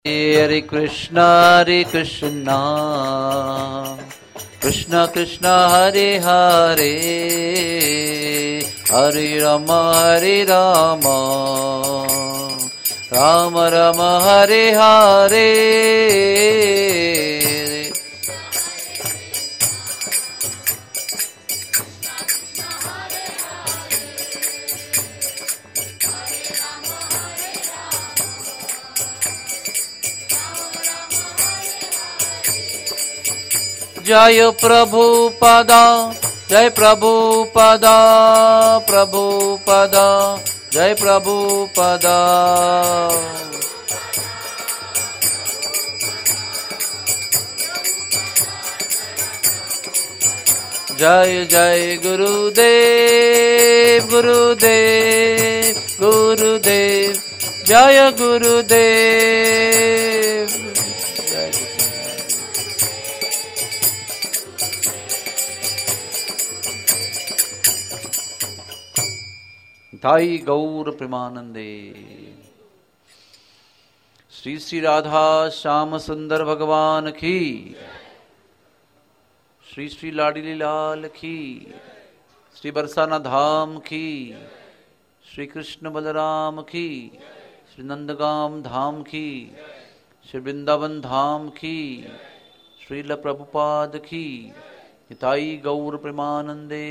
Hare Krishna Krishna Krishna Hare Hare Hare Rama Rama Rama Hare Hare जय प्रभुपदा जय प्रभुपदा प्रभुपदा जय प्रभुपदा जय जय गुरुदेव गुरुदेव गुरुदेव जय गुरुदेव ताई गौर प्रेमानंदे। श्री श्री राधा श्याम सुंदर भगवान की, श्री श्री लाडली लाल की, श्री बरसाना धाम की, श्री कृष्ण बलराम की, श्री नंदगाम धाम की, श्री वृंदावन धाम की, श्रील प्रभुपाद की, ताई गौर प्रेमानंदे।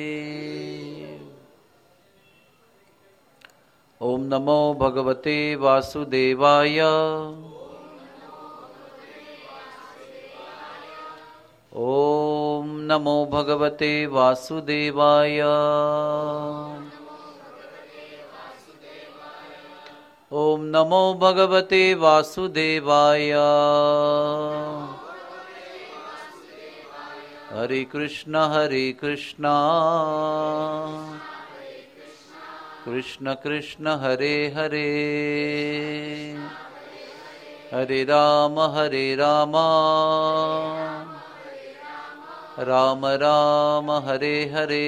ओम नमो भगवते वासुदेवाय ओम नमो भगवते वासुदेवाय ओम नमो भगवते वासुदेवाय। हरे कृष्ण कृष्ण कृष्ण हरे हरे हरे राम राम राम हरे हरे।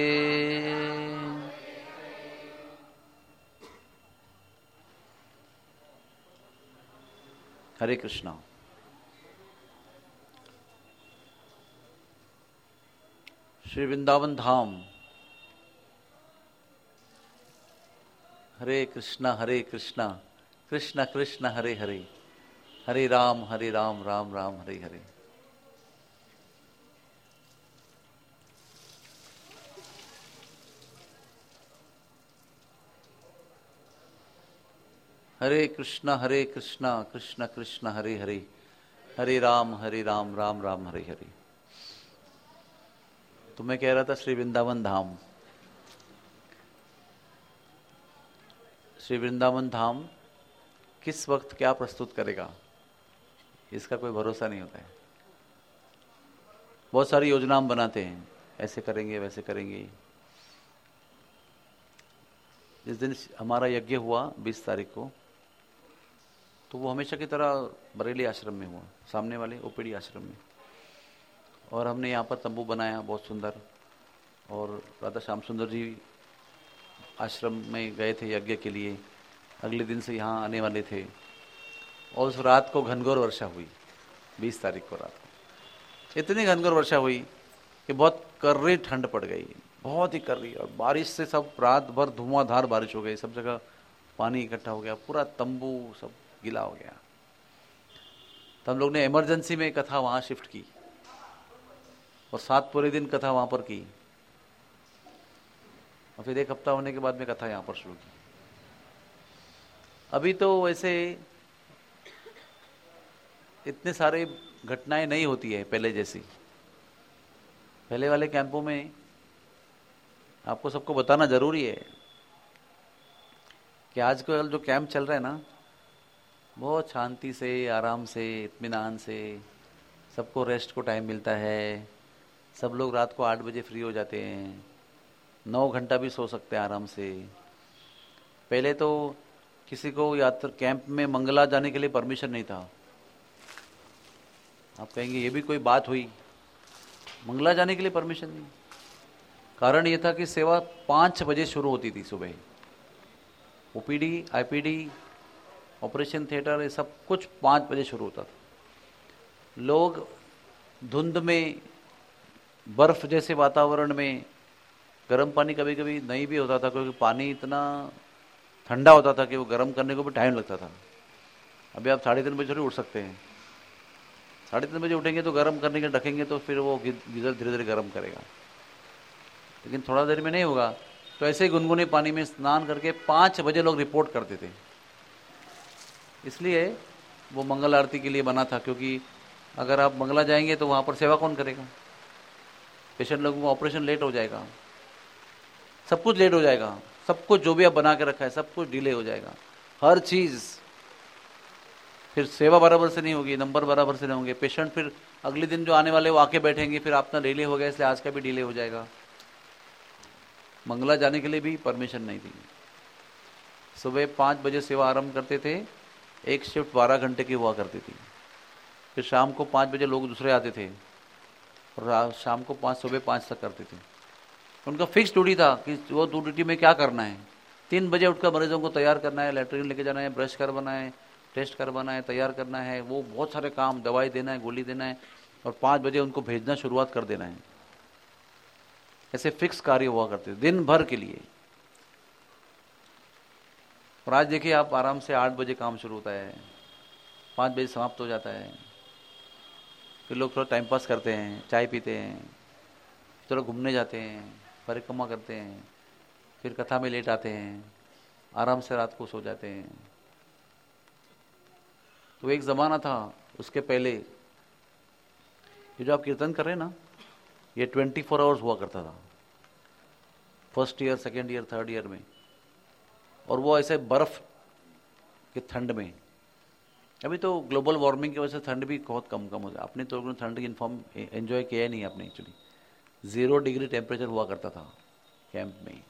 हरे कृष्णा। श्री वृंदावन धाम। हरे कृष्णा कृष्ण कृष्ण हरे हरे हरे राम राम राम हरे हरे। हरे कृष्णा कृष्ण कृष्ण हरे हरे हरे राम राम राम हरे हरे। तो मैं कह रहा था श्री वृंदावन धाम। श्री वृंदावन धाम किस वक्त क्या प्रस्तुत करेगा इसका कोई भरोसा नहीं होता है। बहुत सारी योजना हम बनाते हैं, ऐसे करेंगे वैसे करेंगे। जिस दिन हमारा यज्ञ हुआ 20 तारीख को, तो वो हमेशा की तरह बरेली आश्रम में हुआ, सामने वाले ओपीडी आश्रम में। और हमने यहाँ पर तंबू बनाया बहुत सुंदर, और राधा श्याम सुंदर जी आश्रम में गए थे यज्ञ के लिए। अगले दिन से यहाँ आने वाले थे, और उस रात को घनघोर वर्षा हुई। 20 तारीख को रात को इतनी घनघोर वर्षा हुई कि बहुत कर्री ठंड पड़ गई, बहुत ही कर्री। और बारिश से सब रात भर धुआंधार बारिश हो गई, सब जगह पानी इकट्ठा हो गया, पूरा तंबू सब गीला हो गया। तो हम लोग ने इमरजेंसी में कथा वहाँ शिफ्ट की, और 7 पूरे दिन कथा वहाँ पर की, और फिर 1 हफ्ता होने के बाद में कथा यहाँ पर शुरू की। अभी तो वैसे इतने सारे घटनाएं नहीं होती है पहले जैसी। पहले वाले कैंपों में आपको सबको बताना जरूरी है कि आजकल जो कैंप चल रहा है ना, बहुत शांति से, आराम से, इत्मीनान से, सबको रेस्ट को टाइम मिलता है। सब लोग रात को 8 बजे फ्री हो जाते हैं, 9 घंटा भी सो सकते हैं आराम से। पहले तो किसी को यात्रा कैंप में मंगला जाने के लिए परमिशन नहीं था। आप कहेंगे ये भी कोई बात हुई, मंगला जाने के लिए परमिशन नहीं। कारण ये था कि सेवा 5 बजे शुरू होती थी सुबह। ओपीडी, आईपीडी ऑपरेशन थिएटर, ये सब कुछ 5 बजे शुरू होता था। लोग धुंध में, बर्फ जैसे वातावरण में, गर्म पानी कभी कभी नहीं भी होता था क्योंकि पानी इतना ठंडा होता था कि वो गर्म करने को भी टाइम लगता था। अभी आप 3:30 बजे थोड़ी उठ सकते हैं। 3:30 बजे उठेंगे तो गर्म करने के रखेंगे तो फिर वो गीजर धीरे धीरे गर्म करेगा, लेकिन थोड़ा देर में नहीं होगा। तो ऐसे ही गुनगुने पानी में स्नान करके 5 बजे लोग रिपोर्ट करते थे। इसलिए वो मंगल आरती के लिए बना था, क्योंकि अगर आप मंगला जाएंगे तो वहाँ पर सेवा कौन करेगा? पेशेंट लोगों को ऑपरेशन लेट हो जाएगा, सब कुछ लेट हो जाएगा, सब कुछ जो भी आप बना के रखा है सब कुछ डिले हो जाएगा, हर चीज़। फिर सेवा बराबर से नहीं होगी, नंबर बराबर से नहीं होंगे, पेशेंट फिर अगले दिन जो आने वाले वो आके बैठेंगे, फिर अपना डिले हो गया इसलिए आज का भी डिले हो जाएगा। मंगला जाने के लिए भी परमिशन नहीं थी। सुबह 5 बजे सेवा आरंभ करते थे, एक शिफ्ट 12 घंटे की हुआ करती थी। फिर शाम को 5 बजे लोग दूसरे आते थे और शाम को सुबह 5 तक करते थे। उनका फिक्स ड्यूटी था कि वो ड्यूटी में क्या करना है। 3 बजे उठकर मरीजों को तैयार करना है, लेटरिन लेके जाना है, ब्रश करवाना है, टेस्ट करवाना है, तैयार करना है, वो बहुत सारे काम, दवाई देना है, गोली देना है, और 5 बजे उनको भेजना शुरुआत कर देना है। ऐसे फिक्स कार्य हुआ करते दिन भर के लिए। और आज देखिए आप, आराम से 8 बजे काम शुरू होता है, 5 बजे समाप्त हो जाता है। फिर लोग थोड़ा टाइम पास करते हैं, चाय पीते हैं, थोड़ा घूमने जाते हैं, परिक्रमा करते हैं, फिर कथा में लेट आते हैं, आराम से रात को सो जाते हैं। तो एक ज़माना था, उसके पहले ये जो आप कीर्तन कर रहे हैं ना, ये 24 आवर्स हुआ करता था, first year, second year, third year में। और वो ऐसे बर्फ के ठंड में। अभी तो ग्लोबल वार्मिंग की वजह से ठंड भी बहुत कम हो गया। आपने तो ठंड की इन्फॉर्म एंजॉय किया ही नहीं आपने। एक्चुअली 0 डिग्री टेम्परेचर हुआ करता था कैंप में,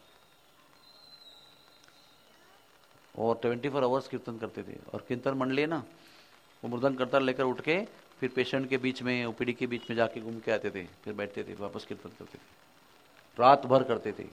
और 24 आवर्स कीर्तन करते थे। और कीर्तन मंडली ना, वो मृदंग करताल लेकर उठ के फिर पेशेंट के बीच में, ओपीडी के बीच में जाके घूम के आते थे, फिर बैठते थे, वापस कीर्तन करते थे, रात भर करते थे।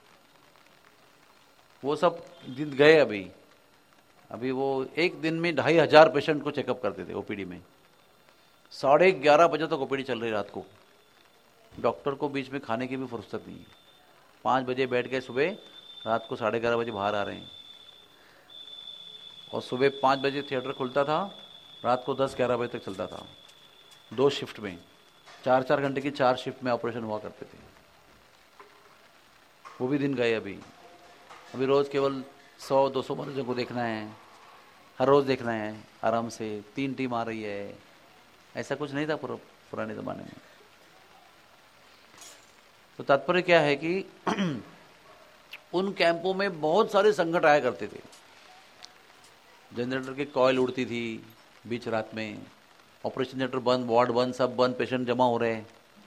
वो सब दिन गए। अभी वो एक दिन में 2500 पेशेंट को चेकअप करते थे ओपीडी में। 11:30 बजे तक ओपीडी चल रही रात को। डॉक्टर को बीच में खाने की भी फुर्सत नहीं है। 5 बजे बैठ गए सुबह, रात को 11:30 बजे बाहर आ रहे हैं। और सुबह 5 बजे थिएटर खुलता था, रात को 10-11 बजे तक चलता था, 2 शिफ्ट में, 4-4 घंटे की 4 शिफ्ट में ऑपरेशन हुआ करते थे। वो भी दिन गए। अभी रोज़ केवल 100-200 मरीजों को देखना है, हर रोज़ देखना है आराम से। 3 टीम आ रही है, ऐसा कुछ नहीं था पुराने ज़माने में। तो तात्पर्य क्या है कि उन कैंपों में बहुत सारे संकट आया करते थे। जनरेटर की कॉइल उड़ती थी बीच रात में, ऑपरेशन थिएटर बंद, वार्ड बंद, सब बंद, पेशेंट जमा हो रहे हैं।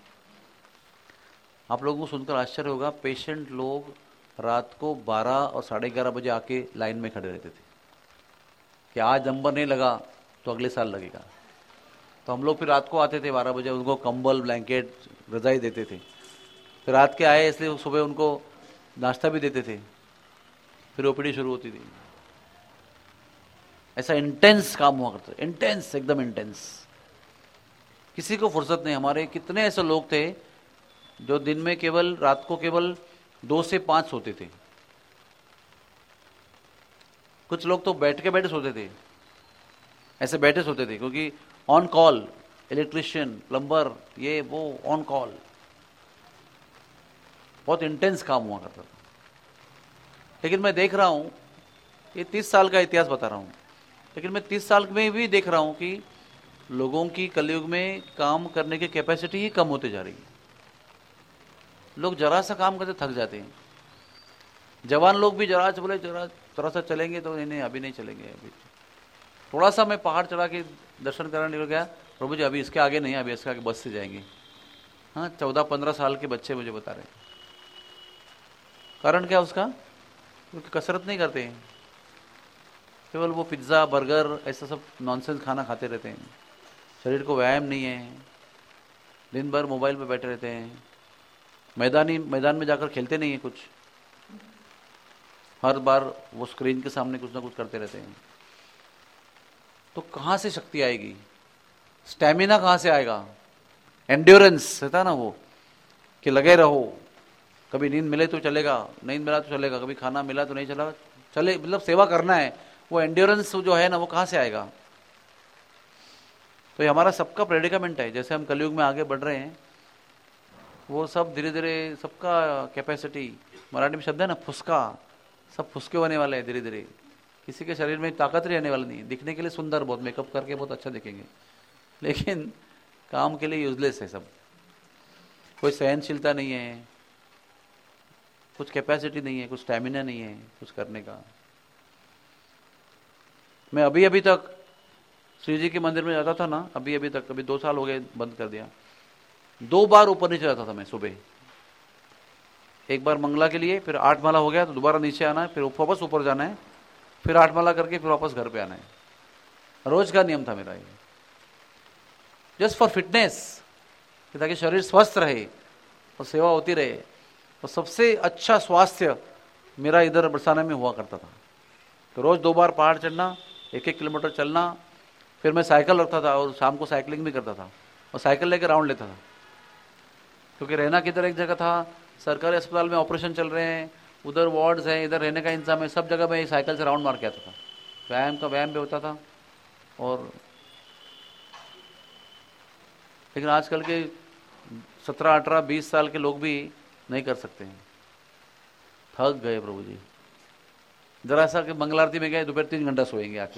आप लोगों को सुनकर आश्चर्य होगा, पेशेंट लोग रात को 12 और 11:30 बजे आके लाइन में खड़े रहते थे कि आज नंबर नहीं लगा तो अगले साल लगेगा। तो हम लोग फिर रात को आते थे 12 बजे, उनको कंबल, ब्लैंकेट, रजाई देते थे। फिर रात के आए इसलिए सुबह उनको नाश्ता भी देते थे, फिर ओपीडी शुरू होती थी। ऐसा इंटेंस काम हुआ करता, इंटेंस, एकदम इंटेंस, किसी को फुर्सत नहीं। हमारे कितने ऐसे लोग थे जो दिन में केवल, रात को केवल 2 से 5 सोते थे। कुछ लोग तो बैठ के सोते थे, ऐसे बैठे सोते थे, क्योंकि ऑन कॉल, इलेक्ट्रिशियन, प्लम्बर, ये वो ऑन कॉल। बहुत इंटेंस काम हुआ करता था। लेकिन मैं देख रहा हूं, ये 30 साल का इतिहास बता रहा हूं, लेकिन मैं 30 साल में भी देख रहा हूं कि लोगों की कलयुग में काम करने की कैपेसिटी ही कम होते जा रही है। लोग जरा सा काम करते थक जाते हैं। जवान लोग भी जरा बोले थोड़ा सा चलेंगे तो नहीं, अभी नहीं चलेंगे। अभी थोड़ा सा मैं पहाड़ चढ़ा के दर्शन करने निकल गया, प्रभु जी अभी इसके आगे नहीं, अभी इसके आगे बस से जाएंगे। हाँ, 14-15 साल के बच्चे मुझे बता रहे हैं। कारण क्या उसका? क्योंकि कसरत नहीं करते हैं, केवल वो पिज्ज़ा, बर्गर, ऐसा सब नॉनसेंस खाना खाते रहते हैं। शरीर को व्यायाम नहीं है, दिन भर मोबाइल पे बैठे रहते हैं, मैदान में जाकर खेलते नहीं है कुछ, हर बार वो स्क्रीन के सामने कुछ ना कुछ करते रहते हैं। तो कहां से शक्ति आएगी, स्टैमिना कहां से आएगा, एंड्योरेंस रहता ना वो, कि लगे रहो, कभी नींद मिले तो चलेगा, नींद मिला तो चलेगा, कभी खाना मिला तो नहीं चला चले, मतलब सेवा करना है, वो एंड्योरेंस जो है ना वो कहां से आएगा। तो ये हमारा सबका प्रेडिकामेंट है। जैसे हम कलयुग में आगे बढ़ रहे हैं, वो सब धीरे धीरे सबका कैपेसिटी, मराठी में शब्द है ना फुसका, सब फुसके होने वाले हैं धीरे धीरे। किसी के शरीर में ताकत रहने वाली नहीं, दिखने के लिए सुंदर, बहुत मेकअप करके बहुत अच्छा दिखेंगे, लेकिन काम के लिए यूजलेस है सब। कोई सहनशीलता नहीं है, कुछ कैपेसिटी नहीं है, कुछ स्टैमिना नहीं है कुछ करने का। मैं अभी तक श्री जी के मंदिर में जाता था ना, अभी तक, अभी 2 साल हो गए बंद कर दिया। 2 बार ऊपर नीचे जाता था मैं सुबह, एक बार मंगला के लिए, फिर 8 माला हो गया तो दोबारा नीचे आना है, फिर वापस ऊपर जाना है, फिर 8 माला करके फिर वापस घर पे आना है। रोज का नियम था मेरा ये, जस्ट फॉर फिटनेस, ताकि शरीर स्वस्थ रहे और सेवा होती रहे। और सबसे अच्छा स्वास्थ्य मेरा इधर बरसाना में हुआ करता था। तो रोज 2 बार पहाड़ चढ़ना, 1-1 किलोमीटर चलना, फिर मैं साइकिल रखता था और शाम को साइकिलिंग भी करता था और साइकिल लेकर राउंड लेता था। क्योंकि रहना किधर एक जगह था, सरकारी अस्पताल में ऑपरेशन चल रहे हैं, उधर वार्ड्स हैं, इधर रहने का इंतजाम है, सब जगह मैं साइकिल से राउंड मार के आता था। व्यायाम भी होता था। और लेकिन आजकल के 17, 18, 20 साल के लोग भी नहीं कर सकते हैं, थक गए प्रभु जी। जरा सा कि मंगल आरती में गए, दोपहर 3 घंटा सोएंगे आके।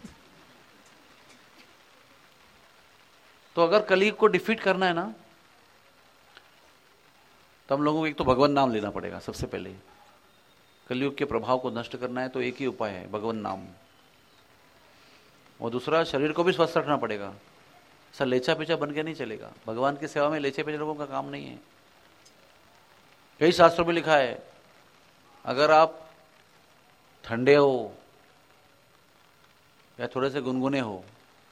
तो अगर कलयुग को डिफीट करना है ना, तो हम लोगों को एक तो भगवान नाम लेना पड़ेगा सबसे पहले। कलयुग के प्रभाव को नष्ट करना है तो एक ही उपाय है, भगवान नाम। और दूसरा, शरीर को भी स्वस्थ रखना पड़ेगा। ऐसा लेचा पेचा बन के नहीं चलेगा। भगवान की सेवा में लेचे पेचे लोगों का काम नहीं है। कई शास्त्रों में लिखा है, अगर आप ठंडे हो या थोड़े से गुनगुने हो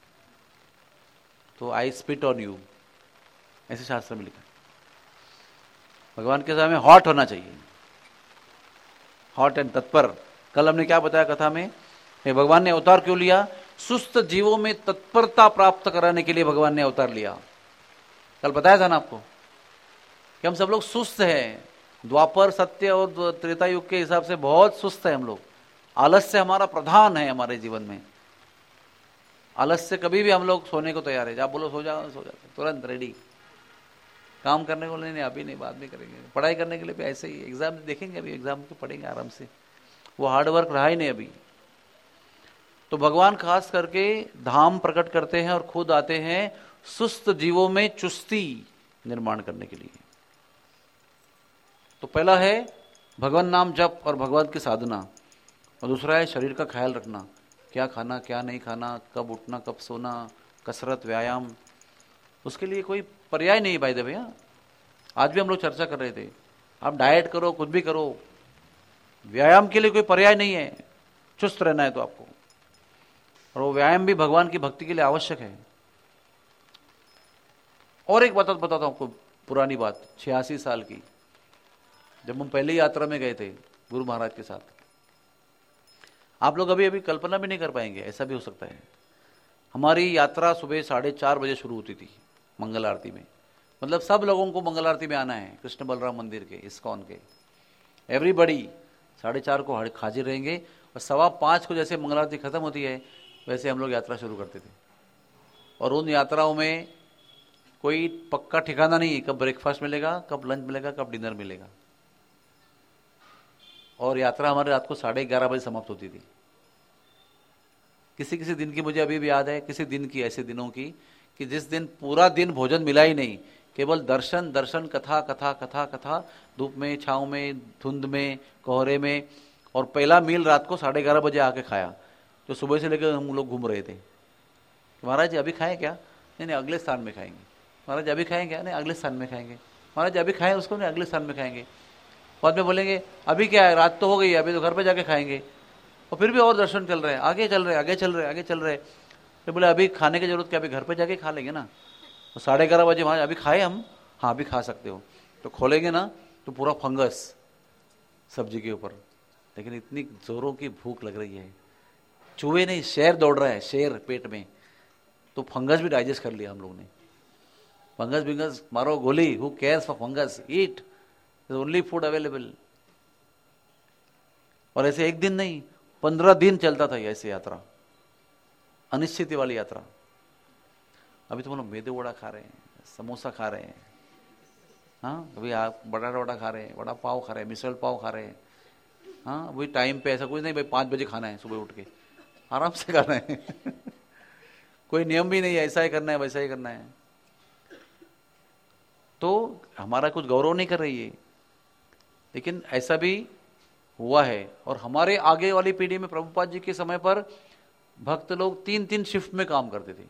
तो आई स्पिट ऑन यू, ऐसे शास्त्र में लिखा है। भगवान के सामने हॉट होना चाहिए, हॉट एंड तत्पर। कल हमने क्या बताया कथा में, भगवान ने अवतार क्यों लिया? सुस्त जीवों में तत्परता प्राप्त कराने के लिए भगवान ने अवतार लिया। कल बताया था ना आपको कि हम सब लोग सुस्त हैं। द्वापर, सत्य और त्रेता युग के हिसाब से बहुत सुस्त है हम लोग। आलस्य हमारा प्रधान है हमारे जीवन में। आलस्य कभी भी हम लोग सोने को तैयार है, आप बोलो सो जाओ, सो जाते तुरंत रेडी। काम करने को नहीं, अभी नहीं, बाद में करेंगे। पढ़ाई करने के लिए भी ऐसे ही, एग्जाम देखेंगे, अभी एग्जाम को पढ़ेंगे आराम से, वो हार्ड वर्क रहा ही नहीं अभी। तो भगवान खास करके धाम प्रकट करते हैं और खुद आते हैं सुस्त जीवों में चुस्ती निर्माण करने के लिए। तो पहला है भगवान नाम जप और भगवान की साधना, और दूसरा है शरीर का ख्याल रखना, क्या खाना क्या नहीं खाना, कब उठना कब सोना, कसरत व्यायाम। उसके लिए कोई पर्याय नहीं भाई। भैया आज भी हम लोग चर्चा कर रहे थे, आप डाइट करो, कुछ भी करो, व्यायाम के लिए कोई पर्याय नहीं है। चुस्त रहना है तो आपको, और वो व्यायाम भी भगवान की भक्ति के लिए आवश्यक है। और एक बात बताता हूं आपको, पुरानी बात, 86 साल की, जब हम पहली यात्रा में गए थे गुरु महाराज के साथ। आप लोग अभी कल्पना भी नहीं कर पाएंगे, ऐसा भी हो सकता है। हमारी यात्रा सुबह 4:30 बजे शुरू होती थी मंगल आरती में। मतलब सब लोगों को मंगल आरती में आना है, कृष्ण बलराम मंदिर के, इस्कॉन के, एवरीबडी 4:30 को हाजिर रहेंगे। और 5:15 को जैसे मंगल आरती खत्म होती है वैसे हम लोग यात्रा शुरू करते थे। और उन यात्राओं में कोई पक्का ठिकाना नहीं, कब ब्रेकफास्ट मिलेगा, कब लंच मिलेगा, कब डिनर मिलेगा। और यात्रा हमारे रात को 11:30 बजे समाप्त होती थी। किसी किसी दिन की मुझे अभी भी याद है, किसी दिन की, ऐसे दिनों की कि जिस दिन पूरा दिन भोजन मिला ही नहीं, केवल दर्शन दर्शन, कथा कथा कथा कथा, धूप में, छाँव में, धुंध में, कोहरे में। और पहला मील रात को 11:30 बजे आके खाया, जो सुबह से लेकर हम लोग घूम रहे थे। महाराज जी अभी खाएं क्या? नहीं अगले स्थान में खाएंगे। महाराज जी अभी खाएं क्या? नहीं अगले स्थान में खाएंगे। महाराज जी अभी खाएं उसको? नहीं अगले स्थान में खाएंगे। बाद में बोलेंगे अभी क्या है, रात तो हो गई है, अभी तो घर पे जाके खाएंगे। और फिर भी और दर्शन चल रहे हैं, आगे चल रहे हैं, आगे चल रहे हैं, आगे चल रहे हैं। तो बोले अभी खाने की जरूरत क्या, अभी घर पे जाके खा लेंगे ना। तो 11:30 बजे वहाँ अभी खाए हम? हाँ अभी खा सकते हो। तो खोलेंगे ना तो पूरा फंगस सब्जी के ऊपर। लेकिन इतनी जोरों की भूख लग रही है, चूहे नहीं, शेर दौड़ रहा है, शेर पेट में, तो फंगस भी डाइजेस्ट कर लिया हम लोग ने। फंगस बिंगस मारो गोली, who cares for fungus, eat, only food available. और ऐसे एक दिन नहीं, 15 दिन चलता था ऐसे यात्रा, अनिश्चित वाली यात्रा। अभी तो हम लोग मेदे वड़ा खा रहे हैं, समोसा खा रहे हैं, हाँ अभी आप बटाटा वड़ा खा रहे हैं, वड़ा पाव खा रहे हैं, मिसल पाव खा रहे हैं, हाँ वही टाइम पे, ऐसा कुछ नहीं भाई 5 बजे खाना है, सुबह उठ के आराम से खाना है कोई नियम भी नहीं है, ऐसा ही करना है वैसा ही करना है। तो हमारा कुछ गौरव नहीं कर रही है, लेकिन ऐसा भी हुआ है। और हमारे आगे वाली पीढ़ी में प्रभुपाद जी के समय पर भक्त लोग 3-3 शिफ्ट में काम करते थे।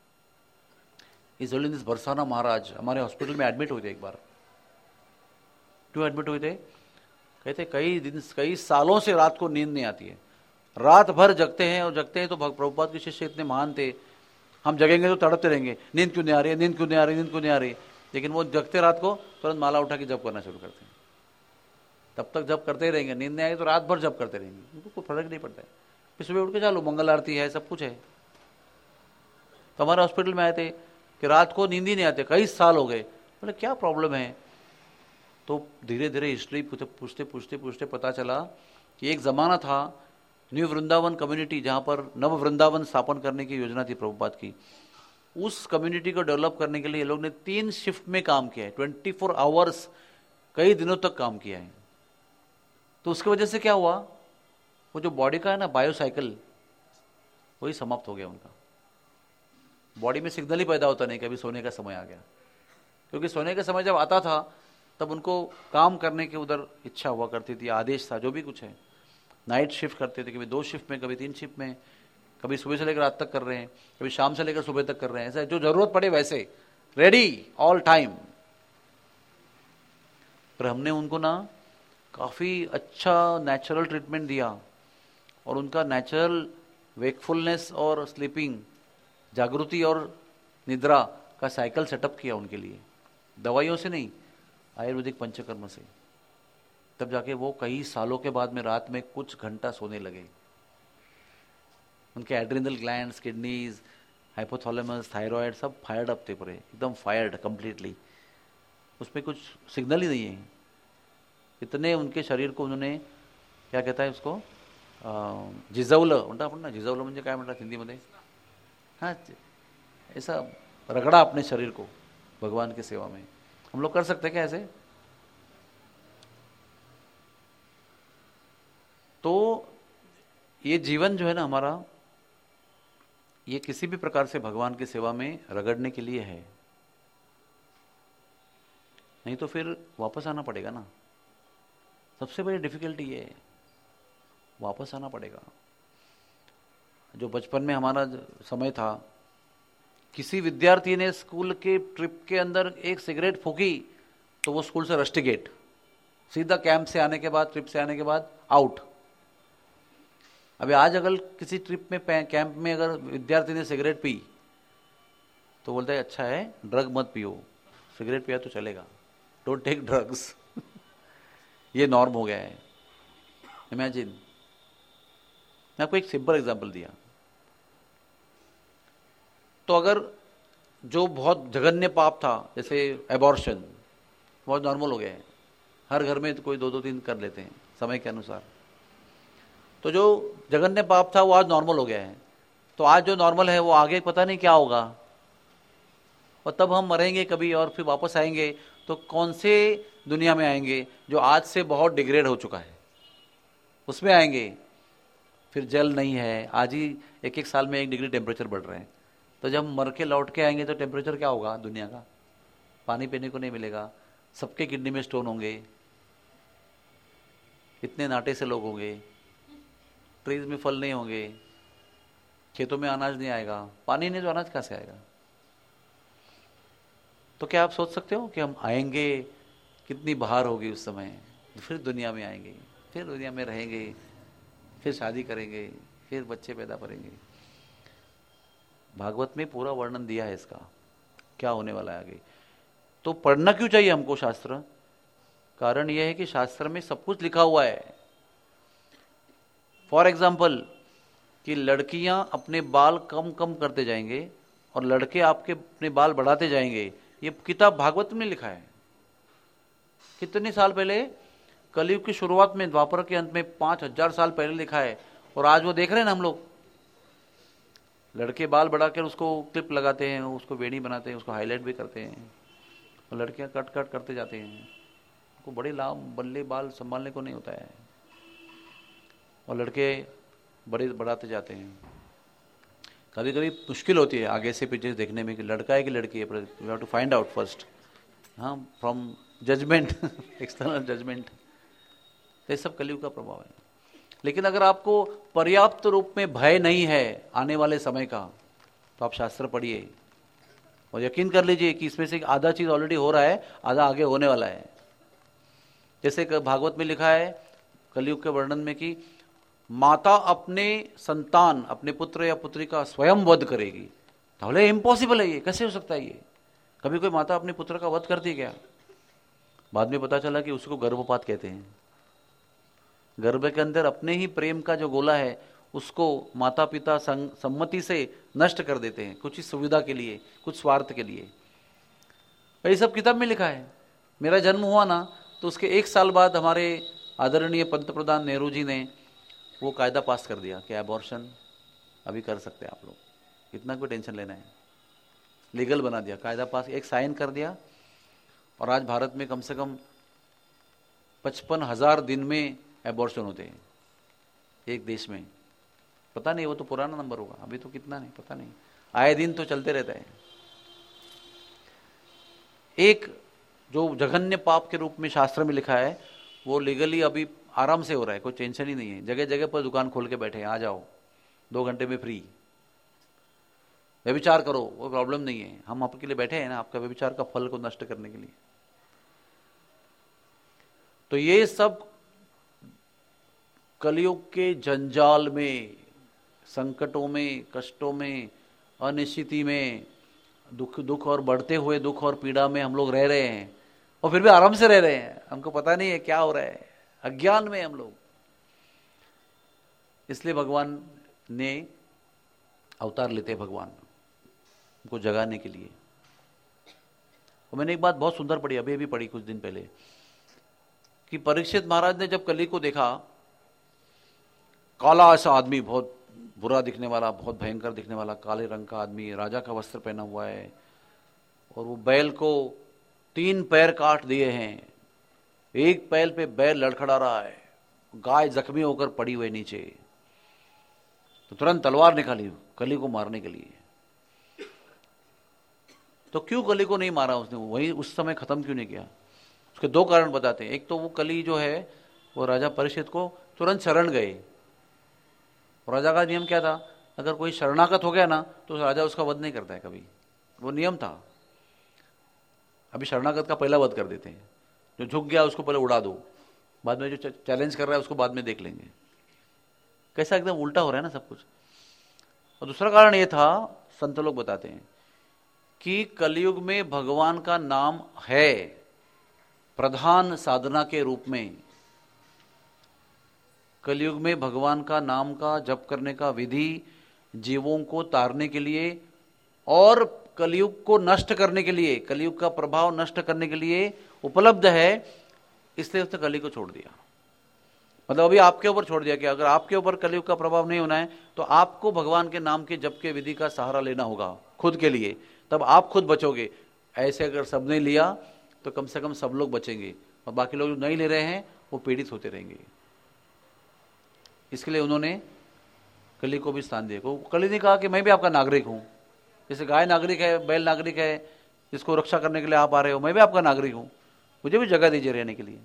इस बरसाना महाराज हमारे हॉस्पिटल में एडमिट हुए थे एक बार। क्यों एडमिट हुए थे? कहते कई सालों से रात को नींद नहीं आती है, रात भर जगते हैं और जगते हैं। तो प्रभुपाद के शिष्य इतने महान थे, हम जगेंगे तो तड़पते रहेंगे, नींद क्यों नहीं आ रही है, नींद क्यों नहीं आ रही, नींद क्यों नहीं आ रही। लेकिन वो जगते रात को तुरंत माला उठा के जप करना शुरू करते हैं, तब तक जप करते ही रहेंगे, नींद नहीं आएगी तो रात भर जप करते रहेंगे, उनको कोई फर्क नहीं पड़ता है। फिर सुबह उठ के चालू, मंगल आरती है, सब कुछ है। तो हमारे हॉस्पिटल में आए थे कि रात को नींद ही नहीं आते, कई साल हो गए। बोले क्या प्रॉब्लम है? तो धीरे धीरे हिस्ट्री पूछते पूछते पूछते पता चला कि एक ज़माना था न्यू वृंदावन कम्युनिटी, जहाँ पर नव वृंदावन स्थापन करने की योजना थी प्रभुपाद की। उस कम्युनिटी को डेवलप करने के लिए ये लोग ने 3 शिफ्ट में काम किया है, 24 आवर्स कई दिनों तक काम किया है। तो उसकी वजह से क्या हुआ, वो जो बॉडी का है ना बायोसाइकिल, वही समाप्त हो गया उनका। बॉडी में सिग्नल ही पैदा होता नहीं कि अभी सोने का समय आ गया, क्योंकि सोने का समय जब आता था तब उनको काम करने की उधर इच्छा हुआ करती थी, आदेश था, जो भी कुछ है। नाइट शिफ्ट करते थे, कभी 2 शिफ्ट में, कभी 3 शिफ्ट में, कभी सुबह से लेकर रात तक कर रहे हैं, कभी शाम से लेकर सुबह तक कर रहे हैं, ऐसा जो जरूरत पड़े वैसे रेडी ऑल टाइम। पर हमने उनको ना काफ़ी अच्छा नेचुरल ट्रीटमेंट दिया और उनका नेचुरल वेकफुलनेस और स्लीपिंग, जागृति और निद्रा का साइकिल सेटअप किया उनके लिए, दवाइयों से नहीं, आयुर्वेदिक पंचकर्म से। तब जाके वो कई सालों के बाद में रात में कुछ घंटा सोने लगे। उनके adrenal glands, kidneys, hypothalamus, thyroid सब फायर्ड अप थे, पूरे एकदम फायर्ड कंप्लीटली। उसमें कुछ सिग्नल ही नहीं है। इतने उनके शरीर को उन्होंने, क्या कहता है उसको, जिजवलं म्हणता आपण ना, जिजवलं म्हणजे काय म्हणतात हिंदीमध्ये, हाँ ऐसा रगड़ा अपने शरीर को भगवान की सेवा में। हम लोग कर सकते हैं क्या ऐसे? तो ये जीवन जो है ना हमारा, ये किसी भी प्रकार से भगवान की सेवा में रगड़ने के लिए है, नहीं तो फिर वापस आना पड़ेगा ना। सबसे बड़ी डिफिकल्टी ये है, वापस आना पड़ेगा। जो बचपन में हमारा समय था, किसी विद्यार्थी ने स्कूल के ट्रिप के अंदर एक सिगरेट फूकी तो वो स्कूल से रस्टिकेट, सीधा कैंप से आने के बाद, ट्रिप से आने के बाद आउट। अभी आज अगर किसी ट्रिप में, कैंप में अगर विद्यार्थी ने सिगरेट पी तो बोलता है अच्छा है, ड्रग मत पियो, सिगरेट पिया तो चलेगा, डोंट टेक ड्रग्स ये नॉर्म हो गया है। इमेजिन, मैं आपको एक सिंपल एग्जांपल दिया। तो अगर जो बहुत जघन्य पाप था, जैसे एबॉर्शन, बहुत नॉर्मल हो गया है, हर घर में तो कोई 2-2-3 कर लेते हैं समय के अनुसार। तो जो जघन्य पाप था वो आज नॉर्मल हो गया है। तो आज जो नॉर्मल है वो आगे पता नहीं क्या होगा, और तब हम मरेंगे कभी और फिर वापस आएंगे तो कौन से दुनिया में आएंगे? जो आज से बहुत डिग्रेड हो चुका है उसमें आएंगे। फिर जल नहीं है, आज ही 1-1 साल में 1 डिग्री टेम्परेचर बढ़ रहे हैं। तो जब मर के लौट के आएंगे तो टेम्परेचर क्या होगा दुनिया का? पानी पीने को नहीं मिलेगा, सबके किडनी में स्टोन होंगे, इतने नाटे से लोग होंगे, ट्रीज में फल नहीं होंगे, खेतों में अनाज नहीं आएगा, पानी नहीं तो अनाज कहाँ से आएगा? तो क्या आप सोच सकते हो कि हम आएंगे, कितनी बहार होगी उस समय, फिर दुनिया में आएंगे, फिर दुनिया में रहेंगे, फिर शादी करेंगे, फिर बच्चे पैदा करेंगे। भागवत में पूरा वर्णन दिया है इसका, क्या होने वाला है आगे। तो पढ़ना क्यों चाहिए हमको शास्त्र? कारण यह है कि शास्त्र में सब कुछ लिखा हुआ है। फॉर एग्जाम्पल, कि लड़कियां अपने बाल कम कम करते जाएंगे और लड़के आपके अपने बाल बढ़ाते जाएंगे। ये किताब भागवत में लिखा है। कितने साल पहले, कलयुग की शुरुआत में, द्वापर के अंत में 5000 साल पहले लिखा है। और आज वो देख रहे हैं ना हम लोग, लड़के बाल बढ़ाकर उसको क्लिप लगाते हैं, उसको वेणी बनाते हैं, उसको हाईलाइट भी करते हैं, और लड़कियां कट कट करते जाते हैं। उनको बड़े लाभ, बल्ले बाल संभालने को नहीं होता है, और लड़के बड़े बढ़ाते जाते हैं। कभी कभी मुश्किल होती है आगे से पीछे देखने में कि लड़का है कि लड़की है। You have to find out first, हाँ, फ्रॉम जजमेंट, एक्सटर्नल जजमेंट। ये सब कलयुग का प्रभाव है। लेकिन अगर आपको पर्याप्त रूप में भय नहीं है आने वाले समय का, तो आप शास्त्र पढ़िए और यकीन कर लीजिए कि इसमें से आधा चीज ऑलरेडी हो रहा है, आधा आगे होने वाला है। जैसे भागवत में लिखा है कलयुग के वर्णन में कि माता अपने संतान, अपने पुत्र या पुत्री का स्वयं वध करेगी। तो इम्पॉसिबल है, ये कैसे हो सकता है? ये कभी कोई माता अपने पुत्र का वध करती क्या? बाद में पता चला कि उसको गर्भपात कहते हैं। गर्भ के अंदर अपने ही प्रेम का जो गोला है उसको माता पिता सम्मति से नष्ट कर देते हैं, कुछ ही सुविधा के लिए, कुछ स्वार्थ के लिए। ये सब किताब में लिखा है। मेरा जन्म हुआ ना, तो उसके 1 साल बाद हमारे आदरणीय पंतप्रधान नेहरू जी ने वो कायदा पास कर दिया कि अबॉर्शन अभी कर सकते हैं आप लोग, इतना कोई टेंशन लेना है। लीगल बना दिया, कायदा पास, एक साइन कर दिया। और आज भारत में कम से कम 55,000 दिन में एबॉर्शन होते हैं एक देश में। पता नहीं, वो तो पुराना नंबर होगा, अभी तो कितना नहीं पता नहीं, आए दिन तो चलते रहता है। एक जो जघन्य पाप के रूप में शास्त्र में लिखा है, वो लीगली अभी आराम से हो रहा है, कोई टेंशन ही नहीं है। जगह जगह पर दुकान खोल के बैठे हैं, आ जाओ 2 घंटे में फ्री, व्यभिचार करो, वो प्रॉब्लम नहीं है। हम आपके लिए बैठे हैं ना, आपका व्यभिचार का फल को नष्ट करने के लिए। तो ये सब कलयुग के जंजाल में, संकटों में, कष्टों में, अनिश्चिति में, दुख और बढ़ते हुए दुख और पीड़ा में हम लोग रह रहे हैं, और फिर भी आराम से रह रहे हैं। हमको पता नहीं है क्या हो रहा है, अज्ञान में हम लोग। इसलिए भगवान ने अवतार लेते, भगवान उनको जगाने के लिए। और मैंने एक बात बहुत सुंदर पढ़ी, अभी पढ़ी कुछ दिन पहले, कि परीक्षित महाराज ने जब कली को देखा, काला ऐसा आदमी, बहुत बुरा दिखने वाला, बहुत भयंकर दिखने वाला, काले रंग का आदमी, राजा का वस्त्र पहना हुआ है, और वो बैल को 3 पैर काट दिए हैं, एक पैर पे बैल लड़खड़ा रहा है, गाय जख्मी होकर पड़ी हुई नीचे। तो तुरंत तलवार निकाली कली को मारने के लिए। तो क्यों कली को नहीं मारा उसने, वही उस समय खत्म क्यों नहीं किया? उसके 2 कारण बताते हैं। एक तो वो कली जो है वो राजा परीक्षित को तुरंत शरण गए। राजा का नियम क्या था, अगर कोई शरणागत हो गया ना तो राजा उसका वध नहीं करता है कभी, वो नियम था। अभी शरणागत का पहला वध कर देते हैं, जो झुक गया उसको पहले उड़ा दो, बाद में जो चैलेंज कर रहा है उसको बाद में देख लेंगे। कैसा एकदम उल्टा हो रहा है ना सब कुछ। और दूसरा कारण ये था, संत लोग बताते हैं कि कलयुग में भगवान का नाम है प्रधान साधना के रूप में। कलयुग में भगवान का नाम का जप करने का विधि जीवों को तारने के लिए और कलयुग को नष्ट करने के लिए, कलयुग का प्रभाव नष्ट करने के लिए उपलब्ध है। इसलिए उसने कली को छोड़ दिया। मतलब अभी आपके ऊपर छोड़ दिया कि अगर आपके ऊपर कलयुग का प्रभाव नहीं होना है तो आपको भगवान के नाम के जप के विधि का सहारा लेना होगा खुद के लिए, तब आप खुद बचोगे। ऐसे अगर सबने लिया तो कम से कम सब लोग बचेंगे, और बाकी लोग जो नहीं ले रहे हैं वो पीड़ित होते रहेंगे। इसके लिए उन्होंने कली को भी स्थान दिया। कली ने कहा कि मैं भी आपका नागरिक हूं, जैसे गाय नागरिक है, बैल नागरिक है, जिसको रक्षा करने के लिए आप आ रहे हो, मैं भी आपका नागरिक हूं, मुझे भी जगह दीजिए रहने के लिए।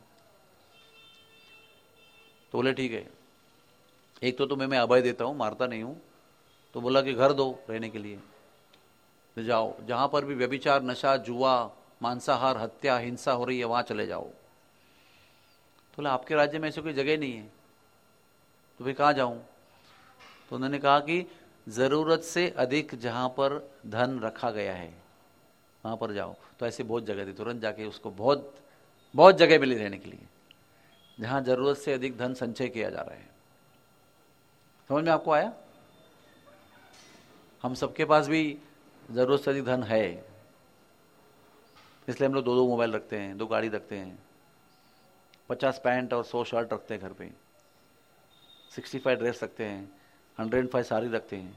तो बोले ठीक है, एक तो तुम्हें मैं अभय देता हूं, मारता नहीं हूं। तो बोला कि घर दो रहने के लिए, तो जाओ, जहां पर भी व्यभिचार, नशा, जुआ, मांसाहार, हत्या, हिंसा हो रही है वहां चले जाओ। तो बोला आपके राज्य में ऐसी कोई जगह नहीं है, तो फिर कहाँ जाऊं? तो उन्होंने कहा कि जरूरत से अधिक जहां पर धन रखा गया है वहां पर जाओ। तो ऐसी बहुत जगह थी, तुरंत जाके उसको बहुत बहुत जगह मिली रहने के लिए, जहां जरूरत से अधिक धन संचय किया जा रहा है। समझ में आपको आया? हम सबके पास भी ज़रूरत से अधिक धन है, इसलिए हम लोग 2 मोबाइल रखते हैं, 2 गाड़ी रखते हैं, 50 पैंट और 100 शर्ट रखते हैं घर पे, 65 ड्रेस रखते हैं, 105 साड़ी रखते हैं।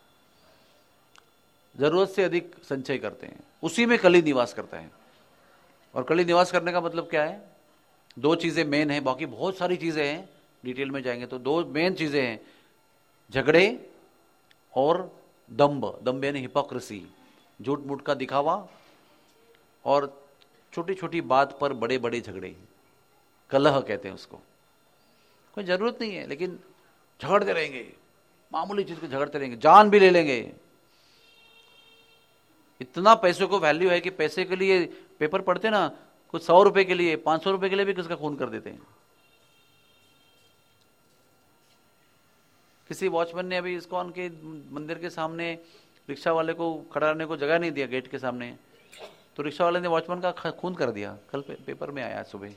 ज़रूरत से अधिक संचय करते हैं, उसी में कली निवास करता है। और कली निवास करने का मतलब क्या है? 2 चीज़ें मेन हैं, बाकी बहुत सारी चीज़ें हैं, डिटेल में जाएंगे तो 2 मेन चीज़ें हैं, झगड़े और दंभ। दंभ यानी हिपोक्रेसी, झूठ मूठ का दिखावा, और छोटी छोटी बात पर बड़े बड़े झगड़े, कलह कहते हैं उसको। कोई ज़रूरत नहीं है लेकिन झगड़ते रहेंगे, मामूली चीज़ को झगड़ते रहेंगे, जान भी ले लेंगे। इतना पैसों को वैल्यू है कि पैसे के लिए पेपर पढ़ते ना, कुछ 100 रुपए के लिए, 500 रुपए के लिए भी किसका खून कर देते हैं। किसी वॉचमैन ने अभी इस्कॉन के मंदिर के सामने रिक्शा वाले को खड़ा रहने को जगह नहीं दिया गेट के सामने, तो रिक्शा वाले ने वॉचमैन का खून कर दिया। कल पेपर में आया सुबह।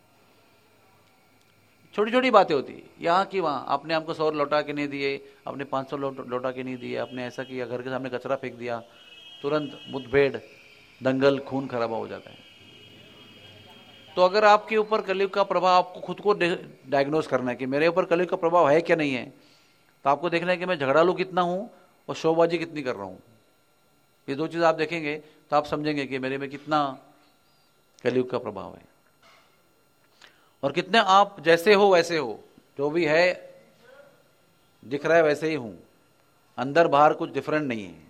छोटी छोटी बातें होती है यहाँ की वहाँ, आपने हमको 100 लौटा के नहीं दिए, आपने 500 लौटा के नहीं दिए, आपने ऐसा किया, घर के सामने कचरा फेंक दिया, तुरंत मुठभेड़, दंगल, खून खराबा हो जाता है। तो अगर आपके ऊपर कलयुग का प्रभाव, आपको खुद को डायग्नोज करना है कि मेरे ऊपर कलयुग का प्रभाव है क्या नहीं है, तो आपको देखना है कि मैं झगड़ालू कितना हूँ और शोबाजी कितनी कर रहा हूँ। ये 2 चीज़ आप देखेंगे तो आप समझेंगे कि मेरे में कितना कलयुग का प्रभाव है। और कितने आप जैसे हो वैसे हो, जो भी है दिख रहा है वैसे ही हूँ, अंदर बाहर कुछ डिफरेंट नहीं है।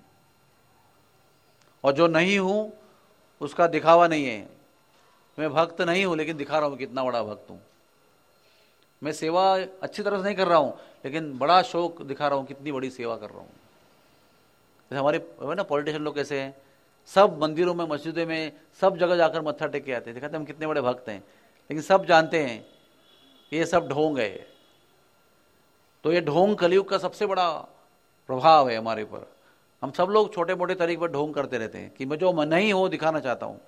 और जो नहीं हूँ उसका दिखावा नहीं है। मैं भक्त नहीं हूँ लेकिन दिखा रहा हूँ कितना बड़ा भक्त हूँ। मैं सेवा अच्छी तरह से नहीं कर रहा हूँ लेकिन बड़ा शौक दिखा रहा हूँ, कितनी बड़ी सेवा कर रहा हूँ। जैसे हमारे ना पॉलिटिशियन लोग कैसे हैं, सब मंदिरों में, मस्जिदों में, सब जगह जाकर मत्था टेक के आते हैं, दिखाते हम कितने बड़े भक्त हैं, लेकिन सब जानते हैं ये सब ढोंग है। तो ये ढोंग कलयुग का सबसे बड़ा प्रभाव है हमारे ऊपर। हम सब लोग छोटे मोटे तरीके पर ढोंग करते रहते हैं कि मैं जो नहीं हूं दिखाना चाहता हूं।